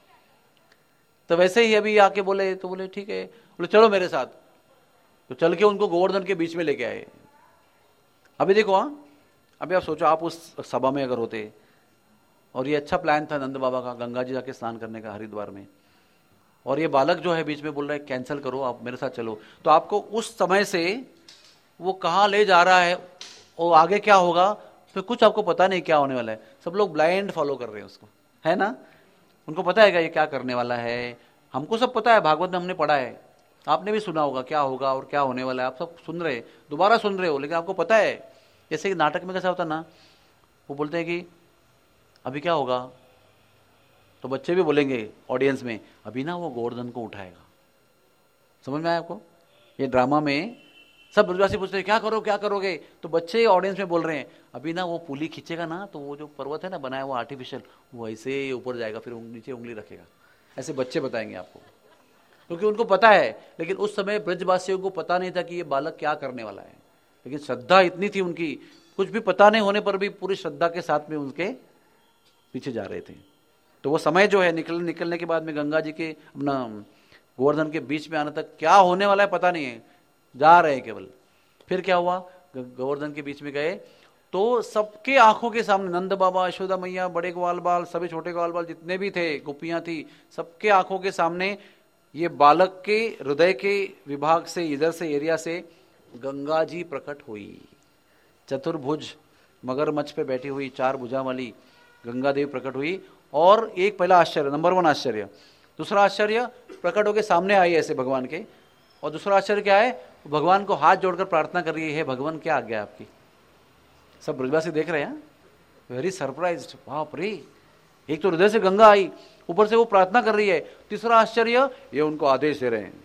तो वैसे ही अभी आके बोले, तो बोले ठीक है, बोले चलो मेरे साथ। तो चल के उनको गोवर्धन के बीच में लेके आए। अभी देखो, हाँ, अभी आप सोचो, आप उस सभा में अगर होते, और ये अच्छा प्लान था नंद बाबा का, गंगा जी जाके स्नान करने का हरिद्वार में, और ये बालक जो है बीच में बोल रहा है कैंसिल करो, आप मेरे साथ चलो। तो आपको उस समय से वो कहाँ ले जा रहा है और आगे क्या होगा, तो कुछ आपको पता नहीं क्या होने वाला है। सब लोग ब्लाइंड फॉलो कर रहे हैं उसको, है ना। उनको पता है क्या ये क्या करने वाला है। हमको सब पता है, भागवत में हमने पढ़ा है, आपने भी सुना होगा क्या होगा और क्या होने वाला है। आप सब सुन रहे, दोबारा सुन रहे हो, लेकिन आपको पता है। जैसे कि नाटक में कैसा होता ना, वो बोलते हैं कि अभी क्या होगा, तो बच्चे भी बोलेंगे ऑडियंस में, अभी ना वो गोवर्धन को उठाएगा। समझ में आया आपको। ये ड्रामा में सब ब्रजवासी पूछते हैं क्या करो क्या करोगे, तो बच्चे ऑडियंस में बोल रहे हैं अभी ना वो पुली खींचेगा ना, तो वो जो पर्वत है ना बनाया वो आर्टिफिशियल, वो ऐसे ऊपर जाएगा, फिर नीचे उंगली रखेगा। ऐसे बच्चे बताएंगे आपको, क्योंकि उनको पता है। लेकिन उस समय ब्रजवासियों को पता नहीं था कि ये बालक क्या करने वाला है। लेकिन श्रद्धा इतनी थी उनकी, कुछ भी पता नहीं होने पर भी पूरी श्रद्धा के साथ में उनके पीछे जा रहे थे। तो वो समय जो है निकलने के बाद में गंगा जी के अपना गोवर्धन के बीच में आने तक क्या होने वाला है पता नहीं है, जा रहे हैं केवल। फिर क्या हुआ, गोवर्धन के बीच में गए तो सबके आंखों के सामने नंद बाबा, यशोदा मैया, बड़े ग्वाल बाल, सभी छोटे ग्वाल बाल जितने भी थे, गोपियां थी, सबके आंखों के सामने ये बालक के हृदय के विभाग से, इधर से एरिया से गंगा जी प्रकट हुई। चतुर्भुज मगरमच्छ पे बैठी हुई 4 भुजा वाली गंगा देवी प्रकट हुई। और एक पहला आश्चर्य, नंबर 1 आश्चर्य। दूसरा आश्चर्य, प्रकट होके सामने आई ऐसे भगवान के। और दूसरा आश्चर्य क्या है, भगवान को हाथ जोड़कर प्रार्थना कर रही है, भगवान क्या आज्ञा आपकी। सब ब्रजवासी देख रहे हैं, वेरी सरप्राइज्ड, बाप रे, एक तो हृदय से गंगा आई, ऊपर से वो प्रार्थना कर रही है। तीसरा आश्चर्य, ये उनको आदेश दे रहे हैं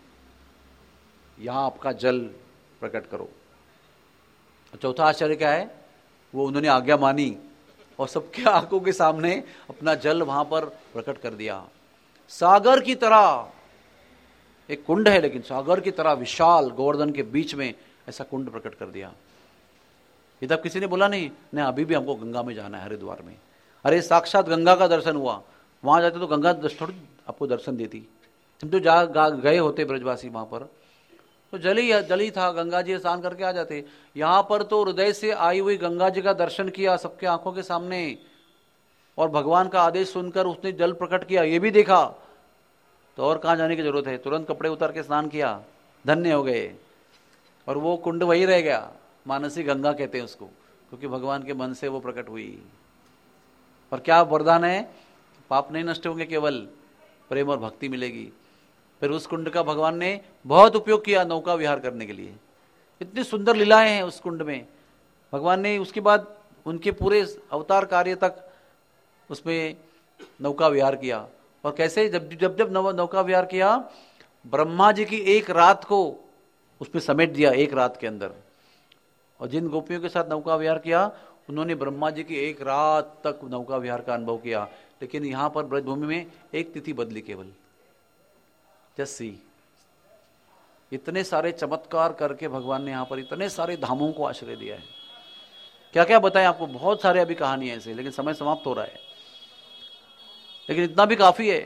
यहां आपका जल प्रकट करो। चौथा आश्चर्य क्या है, वो उन्होंने आज्ञा मानी और सबके आंखों के सामने अपना जल वहां पर प्रकट कर दिया। सागर की तरह एक कुंड है, लेकिन सागर की तरह विशाल गोवर्धन के बीच में ऐसा कुंड प्रकट कर दिया। ये तब किसी ने बोला नहीं अभी भी हमको गंगा में जाना है, हरिद्वार में। अरे साक्षात गंगा का दर्शन हुआ। वहां जाते तो गंगा थोड़ी आपको दर्शन देती। तुम तो गए होते ब्रजवासी वहां पर, तो जल ही था, गंगा जी स्नान करके आ जाते। यहां पर तो हृदय से आई हुई गंगा जी का दर्शन किया सबके आंखों के सामने, और भगवान का आदेश सुनकर उसने जल प्रकट किया, ये भी देखा। तो और कहां जाने की जरूरत है, तुरंत कपड़े उतार के स्नान किया, धन्य हो गए। और वो कुंड वही रह गया, मानसी गंगा कहते हैं उसको, क्योंकि भगवान के मन से वो प्रकट हुई। और क्या वरदान है, पाप नहीं नष्ट होंगे, केवल प्रेम और भक्ति मिलेगी। फिर उस कुंड का भगवान ने बहुत उपयोग किया नौका विहार करने के लिए। इतनी सुंदर लीलाएं हैं उस कुंड में भगवान ने। उसके बाद उनके पूरे अवतार कार्य तक उसमें नौका विहार किया। और कैसे, जब नौका विहार किया, ब्रह्मा जी की एक रात को उसमें समेट दिया, एक रात के अंदर। और जिन गोपियों के साथ नौका विहार किया, उन्होंने ब्रह्मा जी की एक रात तक नौका विहार का अनुभव किया। लेकिन यहां पर ब्रजभूमि में एक तिथि बदली केवल। जस्सी इतने सारे चमत्कार करके भगवान ने यहां पर इतने सारे धामों को आश्रय दिया है। क्या क्या बताएं आपको, बहुत सारे अभी कहानी है ऐसे, लेकिन समय समाप्त हो रहा है। लेकिन इतना भी काफी है।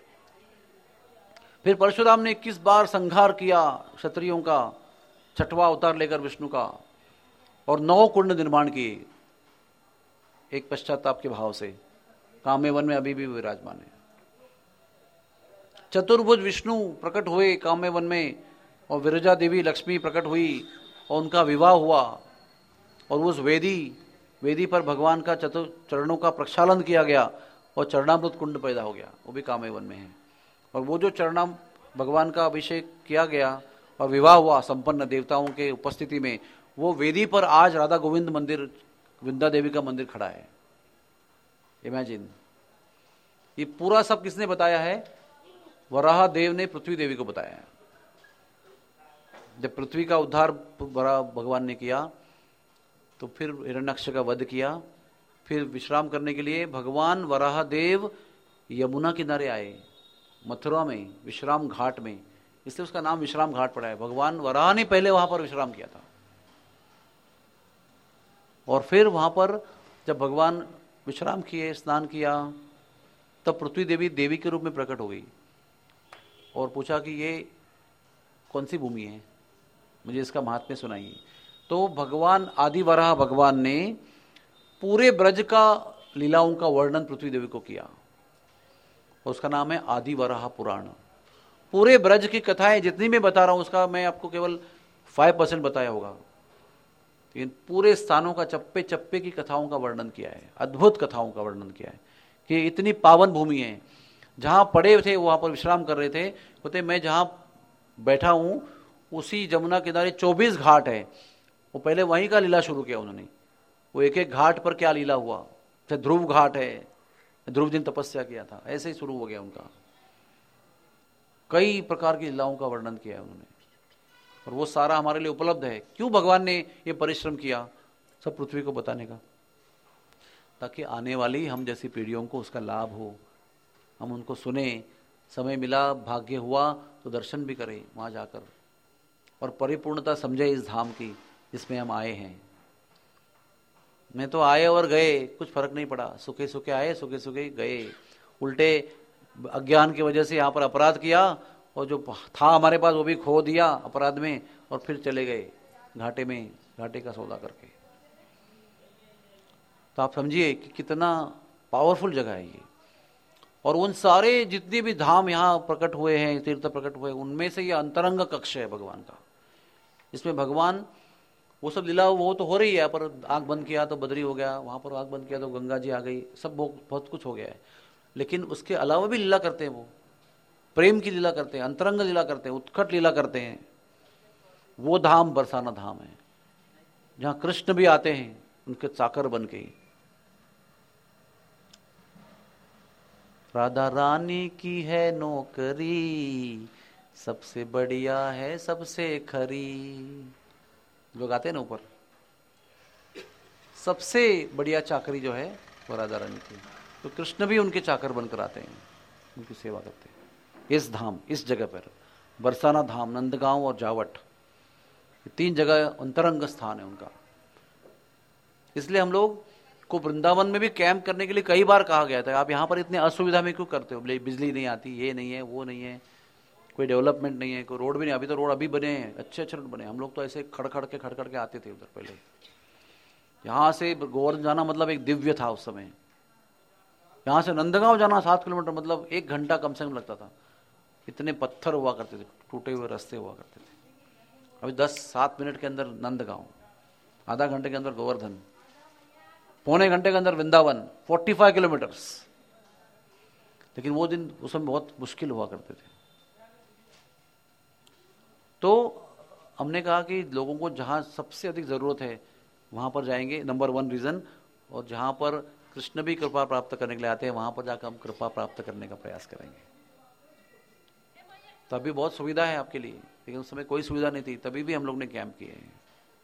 फिर परशुराम ने 21 बार संहार किया क्षत्रियों का, 6वां अवतार लेकर विष्णु का, और 9 कुंड निर्माण किए एक पश्चाताप के भाव से। काम्य वन में अभी भी विराजमान है। चतुर्भुज विष्णु प्रकट हुए काम्य वन में, और विरजा देवी लक्ष्मी प्रकट हुई, और उनका विवाह हुआ। और उस वेदी पर भगवान का चरणों का प्रक्षालन किया गया, और चरणामृत कुंड पैदा हो गया, वो भी कामयवन में है। और वो जो चरणाम भगवान का अभिषेक किया गया और विवाह हुआ संपन्न देवताओं के उपस्थिति में, वो वेदी पर आज राधा गोविंद मंदिर, वृंदा देवी का मंदिर खड़ा है। इमेजिन, ये पूरा सब किसने बताया है? वराह देव ने पृथ्वी देवी को बताया है। जब पृथ्वी का उद्धार भगवान ने किया तो फिर हिरण्यक्ष का वध किया, फिर विश्राम करने के लिए भगवान वराह देव यमुना किनारे आए, मथुरा में विश्राम घाट में, इसलिए उसका नाम विश्राम घाट पड़ा है। भगवान वराह ने पहले वहां पर विश्राम किया था, और फिर वहां पर जब भगवान विश्राम किए, स्नान किया, तब पृथ्वी देवी देवी के रूप में प्रकट हो गई और पूछा कि ये कौन सी भूमि है, मुझे इसका महात्म्य सुनाइए। तो भगवान आदि वराह भगवान ने पूरे ब्रज का लीलाओं का वर्णन पृथ्वी देवी को किया, और उसका नाम है आदि वराह पुराण। पूरे ब्रज की कथाएं जितनी मैं बता रहा हूं, उसका मैं आपको केवल 5% बताया होगा। इन पूरे स्थानों का चप्पे चप्पे की कथाओं का वर्णन किया है, अद्भुत कथाओं का वर्णन किया है कि इतनी पावन भूमि है। जहां पड़े थे वहां पर विश्राम कर रहे थे, बोलते मैं जहां बैठा हूं उसी जमुना किनारे 24 घाट है। वो पहले वहीं का लीला शुरू किया उन्होंने। वो एक एक घाट पर क्या लीला हुआ, जैसे ध्रुव घाट है, ध्रुव दिन तपस्या किया था, ऐसे ही शुरू हो गया उनका। कई प्रकार की लीलाओं का वर्णन किया है उन्होंने, और वो सारा हमारे लिए उपलब्ध है। क्यों भगवान ने ये परिश्रम किया? सब पृथ्वी को बताने का, ताकि आने वाली हम जैसी पीढ़ियों को उसका लाभ हो, हम उनको सुने, समय मिला, भाग्य हुआ तो दर्शन भी करें वहां जाकर, और परिपूर्णता समझे इस धाम की जिसमें हम आए हैं। मैं तो आए और गए, कुछ फर्क नहीं पड़ा, सुखे सुखे आए, सुखे सुखे गए। उल्टे अज्ञान की वजह से यहाँ पर अपराध किया, और जो था हमारे पास वो भी खो दिया अपराध में, और फिर चले गए घाटे में, घाटे का सौदा करके। तो आप समझिए कि कितना पावरफुल जगह है ये। और उन सारे जितने भी धाम यहाँ प्रकट हुए हैं, तीर्थ प्रकट हुए, उनमें से ये अंतरंग कक्ष है भगवान का। इसमें भगवान वो सब लीला वो तो हो रही है, पर आंख बंद किया तो बदरी हो गया, वहां पर आंख बंद किया तो गंगा जी आ गई, सब बहुत कुछ हो गया है। लेकिन उसके अलावा भी लीला करते हैं, वो प्रेम की लीला करते हैं, अंतरंग लीला करते हैं, उत्कट लीला करते हैं। वो धाम बरसाना धाम है, जहां कृष्ण भी आते हैं उनके चाकर बन के। राधा रानी की है नौकरी, सबसे बढ़िया है सबसे खरी। लोग आते हैं ना ऊपर, सबसे बढ़िया चाकरी जो है वो राधा रानी की। तो कृष्ण भी उनके चाकर बनकर आते हैं, उनकी सेवा करते हैं। इस धाम, इस जगह पर बरसाना धाम, नंदगांव और जावट, ये 3 जगह अंतरंग स्थान है उनका। इसलिए हम लोग को वृंदावन में भी कैंप करने के लिए कई बार कहा गया था, आप यहाँ पर इतने असुविधा में क्यों करते हो? बिजली नहीं आती, ये नहीं है, वो नहीं है, कोई डेवलपमेंट नहीं है, कोई रोड भी नहीं। अभी तो रोड अभी बने हैं, अच्छे अच्छे रोड बने। हम लोग तो ऐसे खड़ के आते थे उधर। पहले यहाँ से गोवर्धन जाना मतलब एक दिव्य था उस समय। यहाँ से नंदगांव जाना 7 किलोमीटर मतलब 1 घंटा कम से कम लगता था। इतने पत्थर हुआ करते थे, टूटे हुए रास्ते हुआ करते थे। अभी 10-7 मिनट के अंदर नंदगांव, आधा घंटे के अंदर गोवर्धन, पौने घंटे के अंदर वृंदावन, 45 किलोमीटर्स। लेकिन वो दिन उस समय बहुत मुश्किल हुआ करते थे। तो हमने कहा कि लोगों को जहां सबसे अधिक जरूरत है वहां पर जाएंगे, नंबर 1 रीजन। और जहां पर कृष्ण भी कृपा प्राप्त करने के लिए आते हैं, वहां पर जाकर हम कृपा प्राप्त करने का प्रयास करेंगे। तो अभी बहुत सुविधा है आपके लिए, लेकिन उस समय कोई सुविधा नहीं थी, तभी भी हम लोग ने कैंप किए हैं।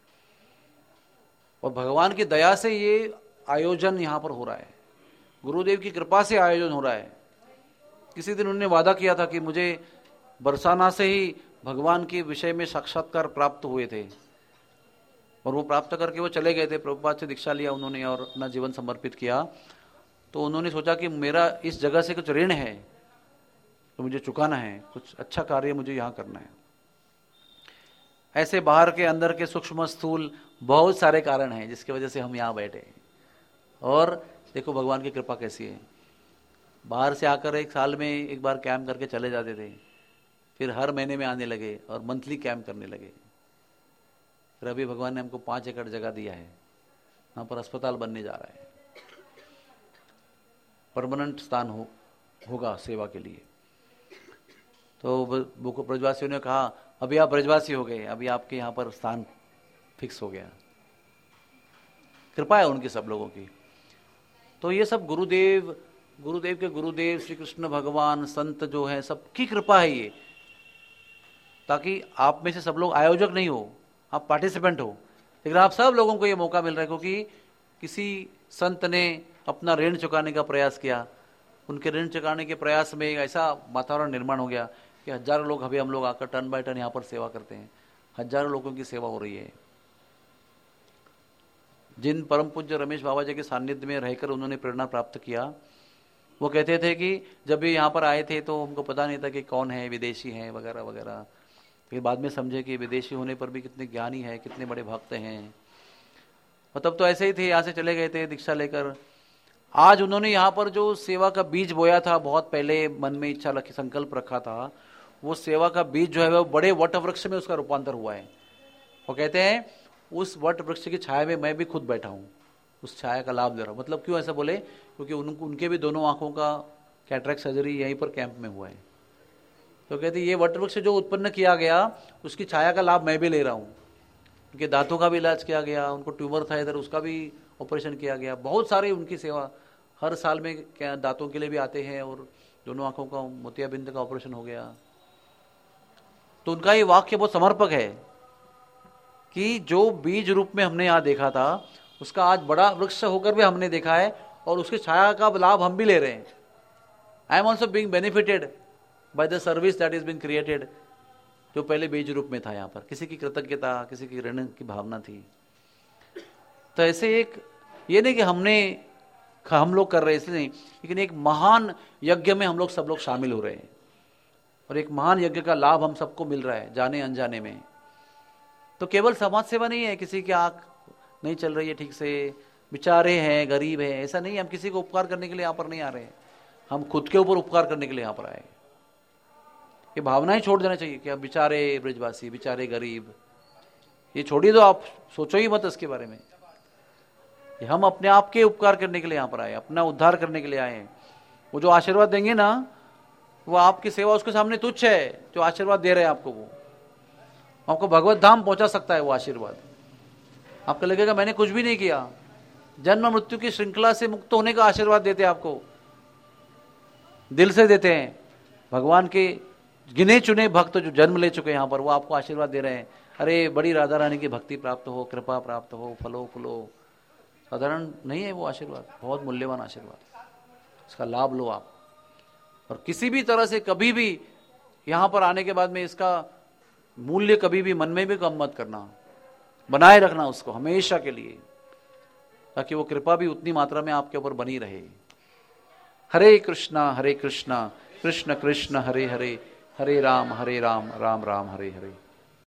और भगवान की दया से ये आयोजन यहाँ पर हो रहा है, गुरुदेव की कृपा से आयोजन हो रहा है। किसी दिन उन्होंने वादा किया था कि मुझे बरसाना से ही भगवान के विषय में साक्षात्कार प्राप्त हुए थे, और वो प्राप्त करके वो चले गए थे। प्रभुपाद से दीक्षा लिया उन्होंने और अपना जीवन समर्पित किया। तो उन्होंने सोचा कि मेरा इस जगह से कुछ ऋण है, तो मुझे चुकाना है, कुछ अच्छा कार्य मुझे यहाँ करना है। ऐसे बाहर के अंदर के सूक्ष्म स्थूल बहुत सारे कारण हैं जिसकी वजह से हम यहाँ बैठे। और देखो भगवान की कृपा कैसी है। बाहर से आकर 1 साल में एक बार कैंप करके चले जाते थे, फिर हर महीने में आने लगे और मंथली कैंप करने लगे। फिर अभी भगवान ने हमको 5 एकड़ जगह दिया है, वहाँ पर अस्पताल बनने जा रहा है। परमानेंट स्थान होगा सेवा के लिए। तो ब्रजवासियों ने कहा अभी आप ब्रजवासी हो गए, अभी आपके यहाँ पर स्थान फिक्स हो गया। कृपा है उनकी सब लोगों की। तो ये सब गुरुदेव के गुरुदेव श्री कृष्ण भगवान, संत जो है, सबकी कृपा है ये, ताकि आप में से सब लोग आयोजक नहीं हो, आप पार्टिसिपेंट हो, लेकिन आप सब लोगों को ये मौका मिल रहा है क्योंकि किसी संत ने अपना ऋण चुकाने का प्रयास किया, उनके ऋण चुकाने के प्रयास में ऐसा वातावरण निर्माण हो गया कि हजारों लोग, अभी हम लोग आकर टर्न बाय टर्न यहाँ पर सेवा करते हैं, हजारों लोगों की सेवा हो रही है। जिन परम पूज्य रमेश बाबा जी के सानिध्य में रहकर उन्होंने प्रेरणा प्राप्त किया, वो कहते थे कि जब भी यहाँ पर आए थे तो हमको पता नहीं था कि कौन है, विदेशी हैं वगैरह वगैरह, फिर बाद में समझे कि विदेशी होने पर भी कितने ज्ञानी है, कितने बड़े भक्त हैं। और तब तो ऐसे ही थे, यहाँ से चले गए थे दीक्षा लेकर। आज उन्होंने यहाँ पर जो सेवा का बीज बोया था, बहुत पहले मन में इच्छा रखी, संकल्प रखा था, वो सेवा का बीज जो है वो बड़े वट वृक्ष में उसका रूपांतर हुआ है। वो कहते हैं उस वट वृक्ष की छाया में मैं भी खुद बैठा हूँ, उस छाया का लाभ ले रहा हूँ। मतलब क्यों ऐसा बोले? क्योंकि उनके भी दोनों आंखों का कैटरेक्ट सर्जरी यहीं पर कैंप में हुआ है। तो कहते ये वट वृक्ष जो उत्पन्न किया गया उसकी छाया का लाभ मैं भी ले रहा हूँ। उनके दांतों का भी इलाज किया गया, उनको ट्यूमर था इधर, उसका भी ऑपरेशन किया गया। बहुत सारी उनकी सेवा, हर साल में क्या दांतों के लिए भी आते हैं, और दोनों आंखों का मोतियाबिंद का ऑपरेशन हो गया। तो उनका ये वाक्य बहुत समर्पक है कि जो बीज रूप में हमने यहाँ देखा था उसका आज बड़ा वृक्ष होकर भी हमने देखा है, और उसकी छाया का लाभ हम भी ले रहे हैं। I am also being benefited by the service that is been created, जो पहले बीज रूप में था। यहाँ पर किसी की कृतज्ञता, किसी की ऋण की भावना थी। तो ऐसे एक ये नहीं कि हम लोग कर रहे हैं इसलिए नहीं, लेकिन एक महान यज्ञ में हम लोग सब लोग शामिल हो रहे हैं, और एक महान यज्ञ का लाभ हम सबको मिल रहा है जाने अनजाने में। तो केवल समाज सेवा नहीं है, किसी की आंख नहीं चल रही है ठीक से, बेचारे हैं, गरीब है, ऐसा नहीं। हम किसी को उपकार करने के लिए यहाँ पर नहीं आ रहे हैं, हम खुद के ऊपर उपकार करने के लिए यहाँ पर आए। ये भावना ही छोड़ देना चाहिए कि अब बेचारे ब्रजवासी, बेचारे गरीब, ये छोड़िए दो, आप सोचो ही मत इसके बारे में। हम अपने आप के उपकार करने के लिए यहाँ पर आए, अपना उद्धार करने के लिए आए हैं। वो जो आशीर्वाद देंगे ना, वो आपकी सेवा उसके सामने तुच्छ है। जो आशीर्वाद दे रहे हैं आपको, वो आपको भगवत धाम पहुंचा सकता है। वो आशीर्वाद आपको लगेगा मैंने कुछ भी नहीं किया, जन्म मृत्यु की श्रृंखला से मुक्त होने का आशीर्वाद देते हैं, आपको दिल से देते हैं। भगवान के गिने चुने भक्त जो जन्म ले चुके हैं यहाँ पर, वो आपको आशीर्वाद दे रहे हैं, अरे बड़ी राधा रानी की भक्ति प्राप्त हो, कृपा प्राप्त हो, फलो फुलो। साधारण नहीं है वो आशीर्वाद, बहुत मूल्यवान आशीर्वाद, इसका लाभ लो आप। और किसी भी तरह से कभी भी यहाँ पर आने के बाद में इसका मूल्य कभी भी मन में भी कम मत करना, बनाए रखना उसको हमेशा के लिए, ताकि वो कृपा भी उतनी मात्रा में आपके ऊपर बनी रहे। हरे कृष्णा कृष्ण कृष्ण हरे हरे, हरे राम राम राम हरे हरे।